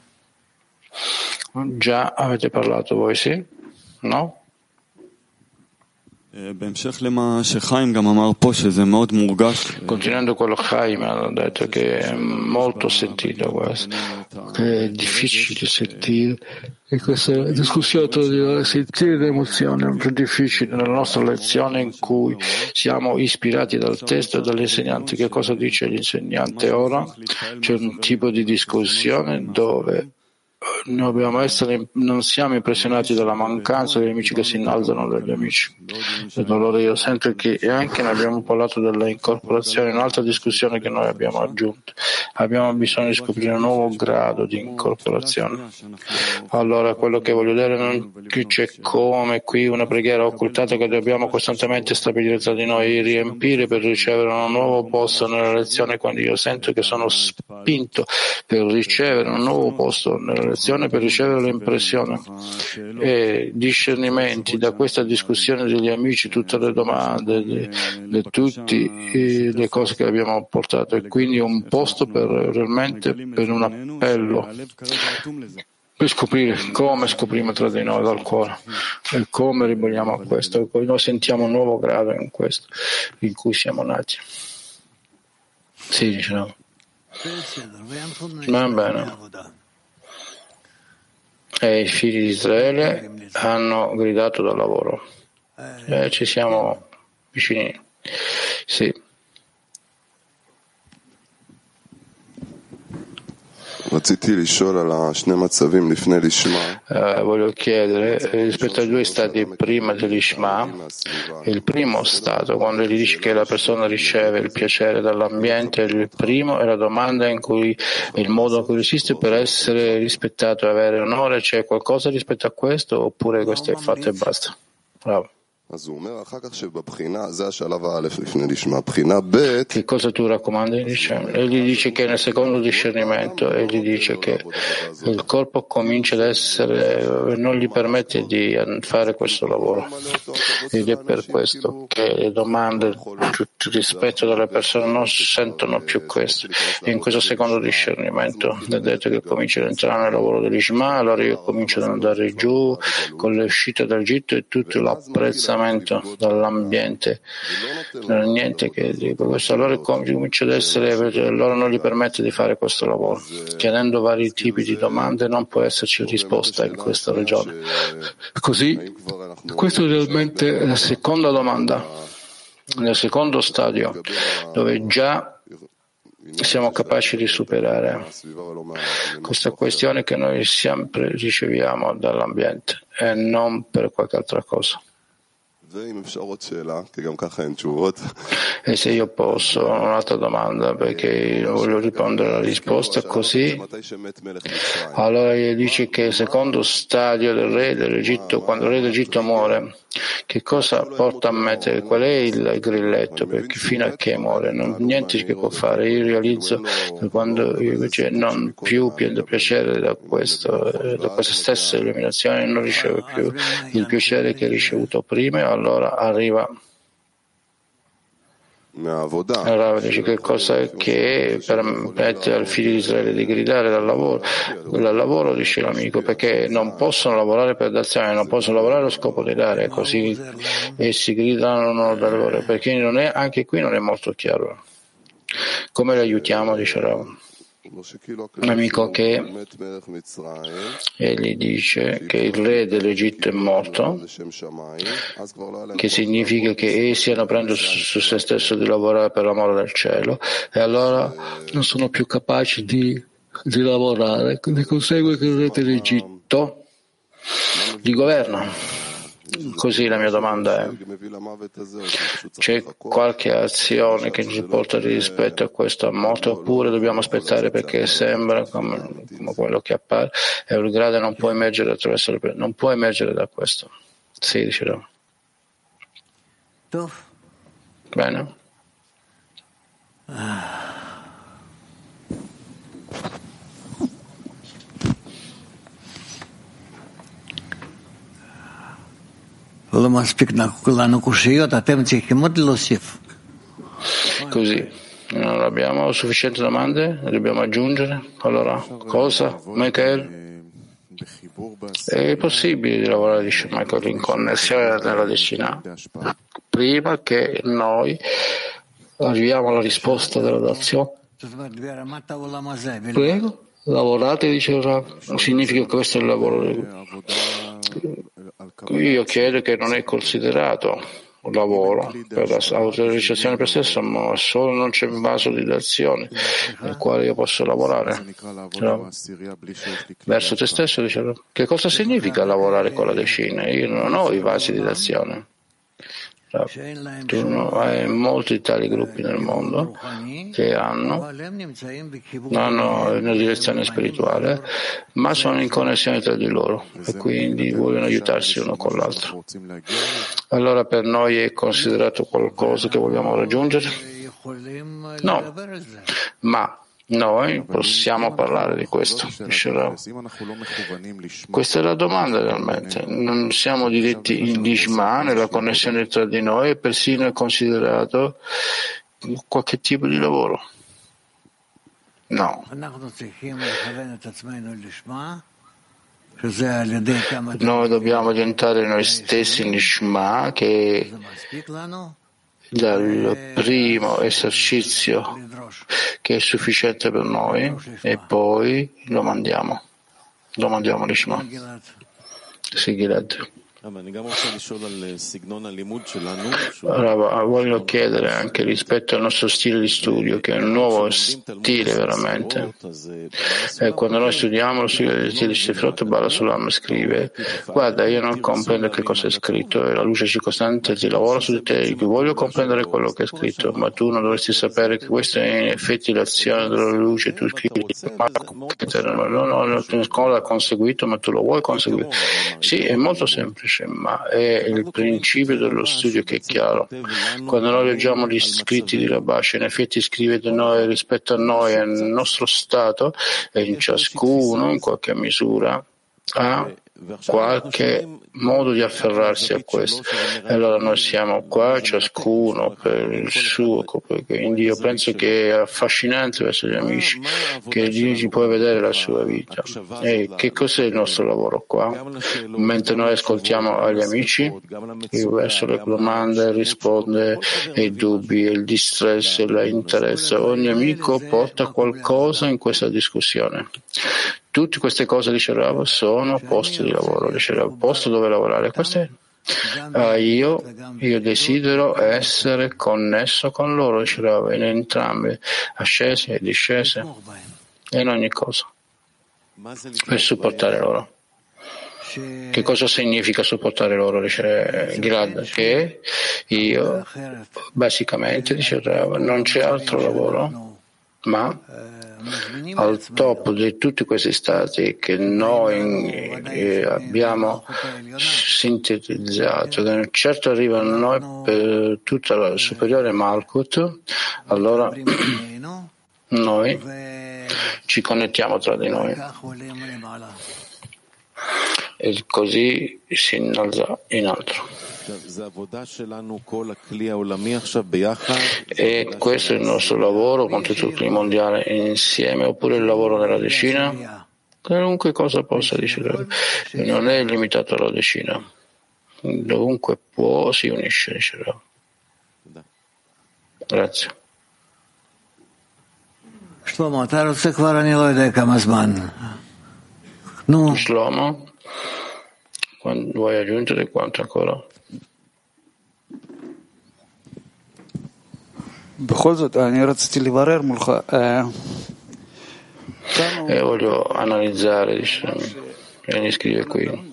Già avete parlato voi, sì? No? Continuando quello che Chaim ha detto, che è molto sentito questo, che è difficile sentire, e questa discussione tra sentire le emozioni è più difficile nella nostra lezione in cui siamo ispirati dal testo e dall'insegnante. Che cosa dice l'insegnante ora? C'è un tipo di discussione dove non siamo impressionati dalla mancanza degli amici che si innalzano dagli amici. Allora io sento che anche ne abbiamo parlato della incorporazione, un'altra discussione che noi abbiamo aggiunto. Abbiamo bisogno di scoprire un nuovo grado di incorporazione. Allora quello che voglio dire non che c'è come qui una preghiera occultata che dobbiamo costantemente stabilire tra di noi e riempire per ricevere un nuovo posto nella lezione, quando io sento che sono spinto per ricevere un nuovo posto nella lezione, per ricevere l'impressione e discernimenti da questa discussione degli amici, tutte le domande di tutte le cose che abbiamo portato, e quindi un posto realmente per un appello per scoprire come scopriamo tra di noi dal cuore e come ribelliamo a questo. Poi noi sentiamo un nuovo grado in questo in cui siamo nati. Sì, diciamo. Va bene. E i figli di Israele hanno gridato dal lavoro. Ci siamo vicini. Sì. Voglio chiedere rispetto ai due stati prima dell'Ishma, il primo stato, quando gli dice che la persona riceve il piacere dall'ambiente, il primo è la domanda in cui il modo in cui esiste per essere rispettato e avere onore. C'è qualcosa rispetto a questo oppure questo è fatto e basta? Bravo. Che cosa tu raccomandi? Egli dice che nel secondo discernimento egli dice che il corpo comincia ad essere, non gli permette di fare questo lavoro, ed è per questo che le domande rispetto delle persone non sentono più questo. E in questo secondo discernimento è detto che comincia ad entrare nel lavoro dell'Ishma, allora io comincio ad andare giù con l'uscita dall'Egitto e tutto l'apprezzamento condizionamento dall'ambiente, non è niente che dico questo, allora comincia ad essere, allora non gli permette di fare questo lavoro. Chiedendo vari tipi di domande non può esserci risposta in questa regione. Così, questa è realmente la seconda domanda, nel secondo stadio, dove già siamo capaci di superare questa questione che noi sempre riceviamo dall'ambiente e non per qualche altra cosa. E se io posso, un'altra domanda, perché voglio rispondere alla risposta così. Allora gli dice che il secondo stadio del re dell'Egitto, quando il re d'Egitto muore, che cosa porta a mettere? Qual è il grilletto? Perché fino a che muore? Non, niente che può fare. Io realizzo che quando io invece non più prendo piacere da questa stessa illuminazione, non ricevo più il piacere che ho ricevuto prima, allora arriva. Allora dice che cosa che permette al figlio di Israele di gridare dal lavoro, dice l'amico, perché non possono lavorare per d'azione, non possono lavorare allo scopo di dare, così essi gridano dal lavoro, perché anche qui non è molto chiaro. Come lo aiutiamo, dice l'amico, che egli dice che il re dell'Egitto è morto, che significa che essi hanno preso su se stesso di lavorare per l'amore del cielo e allora non sono più capaci di lavorare, quindi consegue che il re dell'Egitto li governa. Così la mia domanda è: c'è qualche azione che ci porta rispetto a questa morte oppure dobbiamo aspettare perché sembra come quello che appare e il grado non può emergere non può emergere da questo? Sì, dicevo. Bene. Così, non abbiamo sufficienti domande? Dobbiamo aggiungere? Allora, cosa? Michael? È possibile di lavorare, dice Michael, in connessione nella decina prima che noi arriviamo alla risposta della dazione? Prego. Lavorate, dice Rav, significa che questo è il lavoro. Io chiedo che non è considerato un lavoro per l'autorizzazione per stesso, ma solo non c'è un vaso di dazione nel quale io posso lavorare. Verso te stesso, dice, che cosa significa lavorare con la decina? Io non ho i vasi di dazione. Tu hai molti tali gruppi nel mondo che hanno una direzione spirituale, ma sono in connessione tra di loro e quindi vogliono aiutarsi uno con l'altro. Allora per noi è considerato qualcosa che vogliamo raggiungere? No, ma noi possiamo parlare di questo. Questa è la domanda realmente. Non siamo diretti in Lishma, nella connessione tra di noi, e persino è considerato qualche tipo di lavoro. No. Noi dobbiamo orientare noi stessi in Lishma, che dal primo esercizio che è sufficiente per noi e poi lo mandiamo Lishma. Sì, Gilad. Allora, voglio chiedere anche rispetto al nostro stile di studio, che è un nuovo stile veramente. Quando noi studiamo lo stile di Sefirot, Bala Sulam scrive: guarda, io non comprendo che cosa è scritto e la luce circostante ti lavora su di te, voglio comprendere quello che è scritto, ma tu non dovresti sapere che questa è in effetti l'azione della luce. Tu scrivi non l'ha conseguito, ma tu lo vuoi conseguire. Sì, è molto semplice, ma è il principio dello studio che è chiaro. Quando noi leggiamo gli scritti di Rabash, in effetti scrive di noi rispetto a noi e al nostro stato, e in ciascuno in qualche misura ha qualche modo di afferrarsi a questo. E allora noi siamo qua, ciascuno per il suo, quindi io penso che è affascinante verso gli amici che Dio ci può vedere la sua vita. E che cos'è il nostro lavoro qua? Mentre noi ascoltiamo agli amici, verso le domande, risponde ai dubbi, il distress, l'interesse. Ogni amico porta qualcosa in questa discussione. Tutte queste cose, dice Rav, sono posti di lavoro, dice Rav, posto dove lavorare. Questo è. Io desidero essere connesso con loro, dice Rav, in entrambi, ascese e discese, in ogni cosa, per supportare loro. Che cosa significa supportare loro? Dice Gilad, che io, basicamente, dice Rav, non c'è altro lavoro, ma al top di tutti questi stati che noi abbiamo sintetizzato, che certo arrivano a noi per tutta la superiore Malkut, allora noi ci connettiamo tra di noi e così si innalza in alto. E questo è il nostro lavoro contro tutti i mondiali insieme, oppure il lavoro nella decina? Qualunque cosa possa, dice, non è limitato alla decina, dovunque può si unisce, dice. Grazie. Shlomo, אתה רוצה כבר אני לא יודע כמה זמן. נו. Shlomo, vuoi aggiungere quanto ancora? בכל זאת, אני רציתי לברר מולך. Voglio analizzare, dice, e mi scrive qui,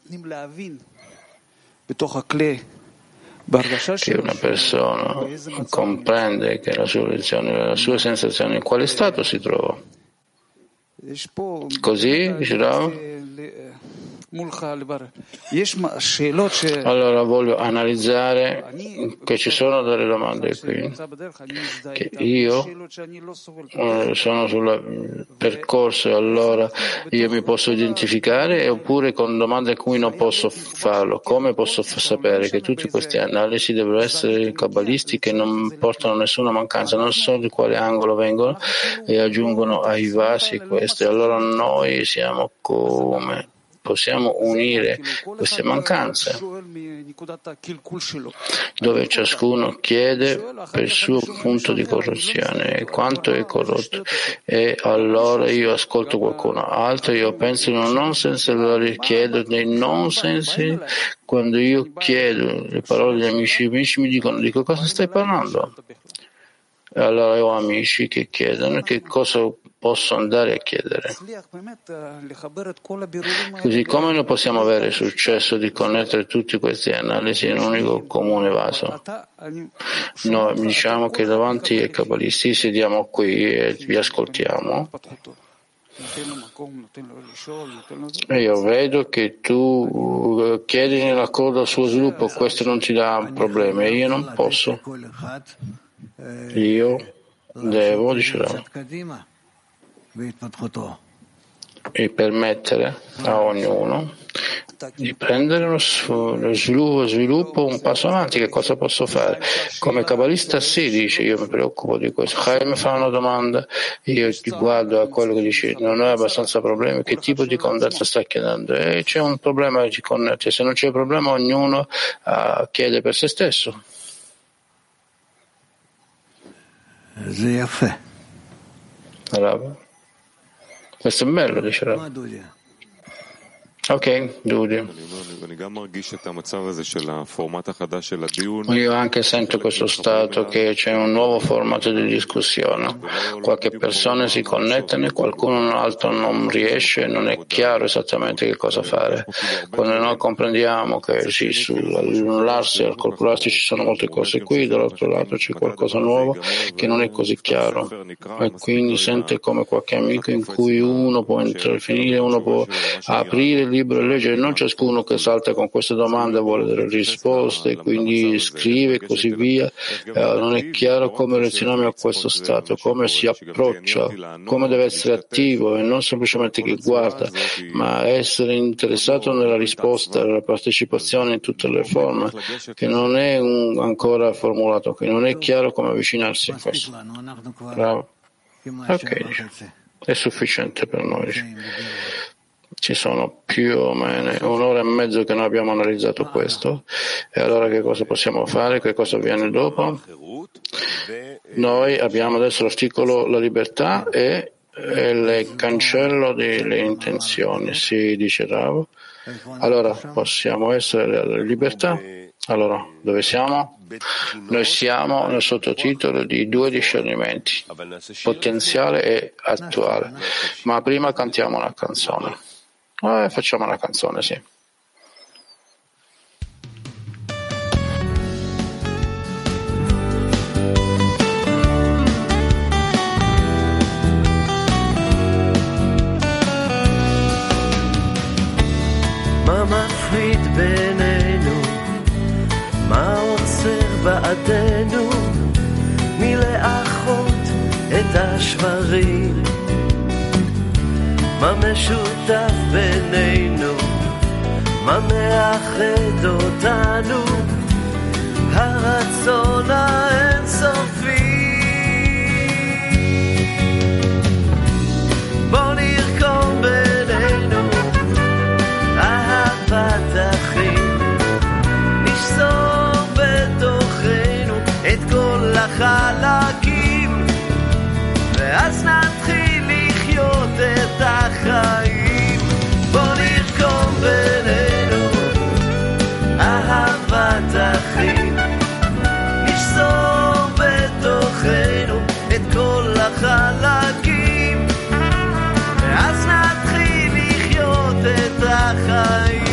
che una persona comprende che la sua lezione, la sua sensazione, in quale stato si trova. Così, dice Rav, allora voglio analizzare che ci sono delle domande qui, che io sono sul percorso e allora io mi posso identificare, oppure con domande a cui non posso farlo. Come posso sapere che tutte queste analisi devono essere cabalistiche e non portano nessuna mancanza, non so di quale angolo vengono e aggiungono ai vasi questo, e allora noi siamo come possiamo unire queste mancanze, dove ciascuno chiede per il suo punto di corruzione e quanto è corrotto, e allora io ascolto qualcuno altro, io penso in un nonsense, allora chiedo dei nonsense. Quando io chiedo le parole degli amici mi dicono di che cosa stai parlando, e allora ho amici che chiedono che cosa posso andare a chiedere. Così come noi possiamo avere successo di connettere tutte queste analisi in un unico comune vaso? Noi diciamo che davanti ai cabalisti sediamo qui e vi ascoltiamo. E io vedo che tu chiedi nella coda al suo sviluppo, questo non ti dà problemi, e io non posso. Io devo, dice, e permettere a ognuno di prendere lo sviluppo un passo avanti. Che cosa posso fare? Come cabalista sì, dice, io mi preoccupo di questo. Chaim fa una domanda, io guardo a quello che dice, non hai abbastanza problemi, che tipo di condanna sta chiedendo? E c'è un problema di connettere, se non c'è problema ognuno chiede per se stesso. Bravo. Questo è bello, dice Rav. Ok, Dudi. Io anche sento questo stato che c'è un nuovo formato di discussione. Qualche persona si connettono e qualcuno altro non riesce, non è chiaro esattamente che cosa fare. Quando noi comprendiamo che sì, sull'annullarsi e al calcolarsi ci sono molte cose qui, dall'altro lato c'è qualcosa nuovo che non è così chiaro. E quindi sente come qualche amico in cui uno può intervenire, uno può aprire il libro libero e leggere, non ciascuno che salta con queste domande vuole delle risposte, quindi scrive e così via. Non è chiaro come reazioniamo a questo stato, come si approccia, come deve essere attivo e non semplicemente che guarda, ma essere interessato nella risposta, nella partecipazione in tutte le forme, che non è ancora formulato, che non è chiaro come avvicinarsi a questo. Bravo. Ok, è sufficiente per noi. Ci sono più o meno 1 ora e mezzo che noi abbiamo analizzato questo. E allora che cosa possiamo fare? Che cosa viene dopo? Noi abbiamo adesso l'articolo la libertà e il cancello delle intenzioni, si dice Rav. Allora possiamo essere la libertà. Allora, dove siamo? Noi siamo nel sottotitolo di 2 discernimenti, potenziale e attuale. Ma prima cantiamo una canzone. Facciamo una canzone, sì. מה מפריד בינינו? מה עוצר בעדנו מלאחות את השברים? מה משותף בינינו? מה מאחד אותנו? הרצון האינסופי. בוא נרקום בינינו אהבת אחים, נשסור בתוכנו את כל החלקים, ואז נתחיל לחיות את החיים. בוא נרקום בינינו אהבת אחים, נשסור בתוכנו את כל החלקים, ואז נתחיל לחיות את החיים.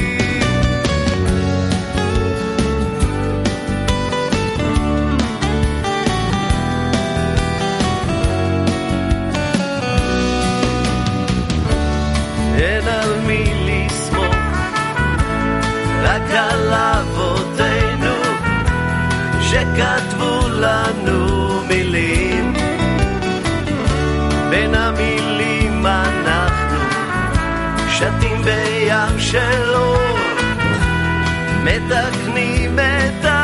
אין על מי לסמוך, רק על אבותינו שכתבו לנו מילים. בין המילים אנחנו שתים בים של אור, מתקנים את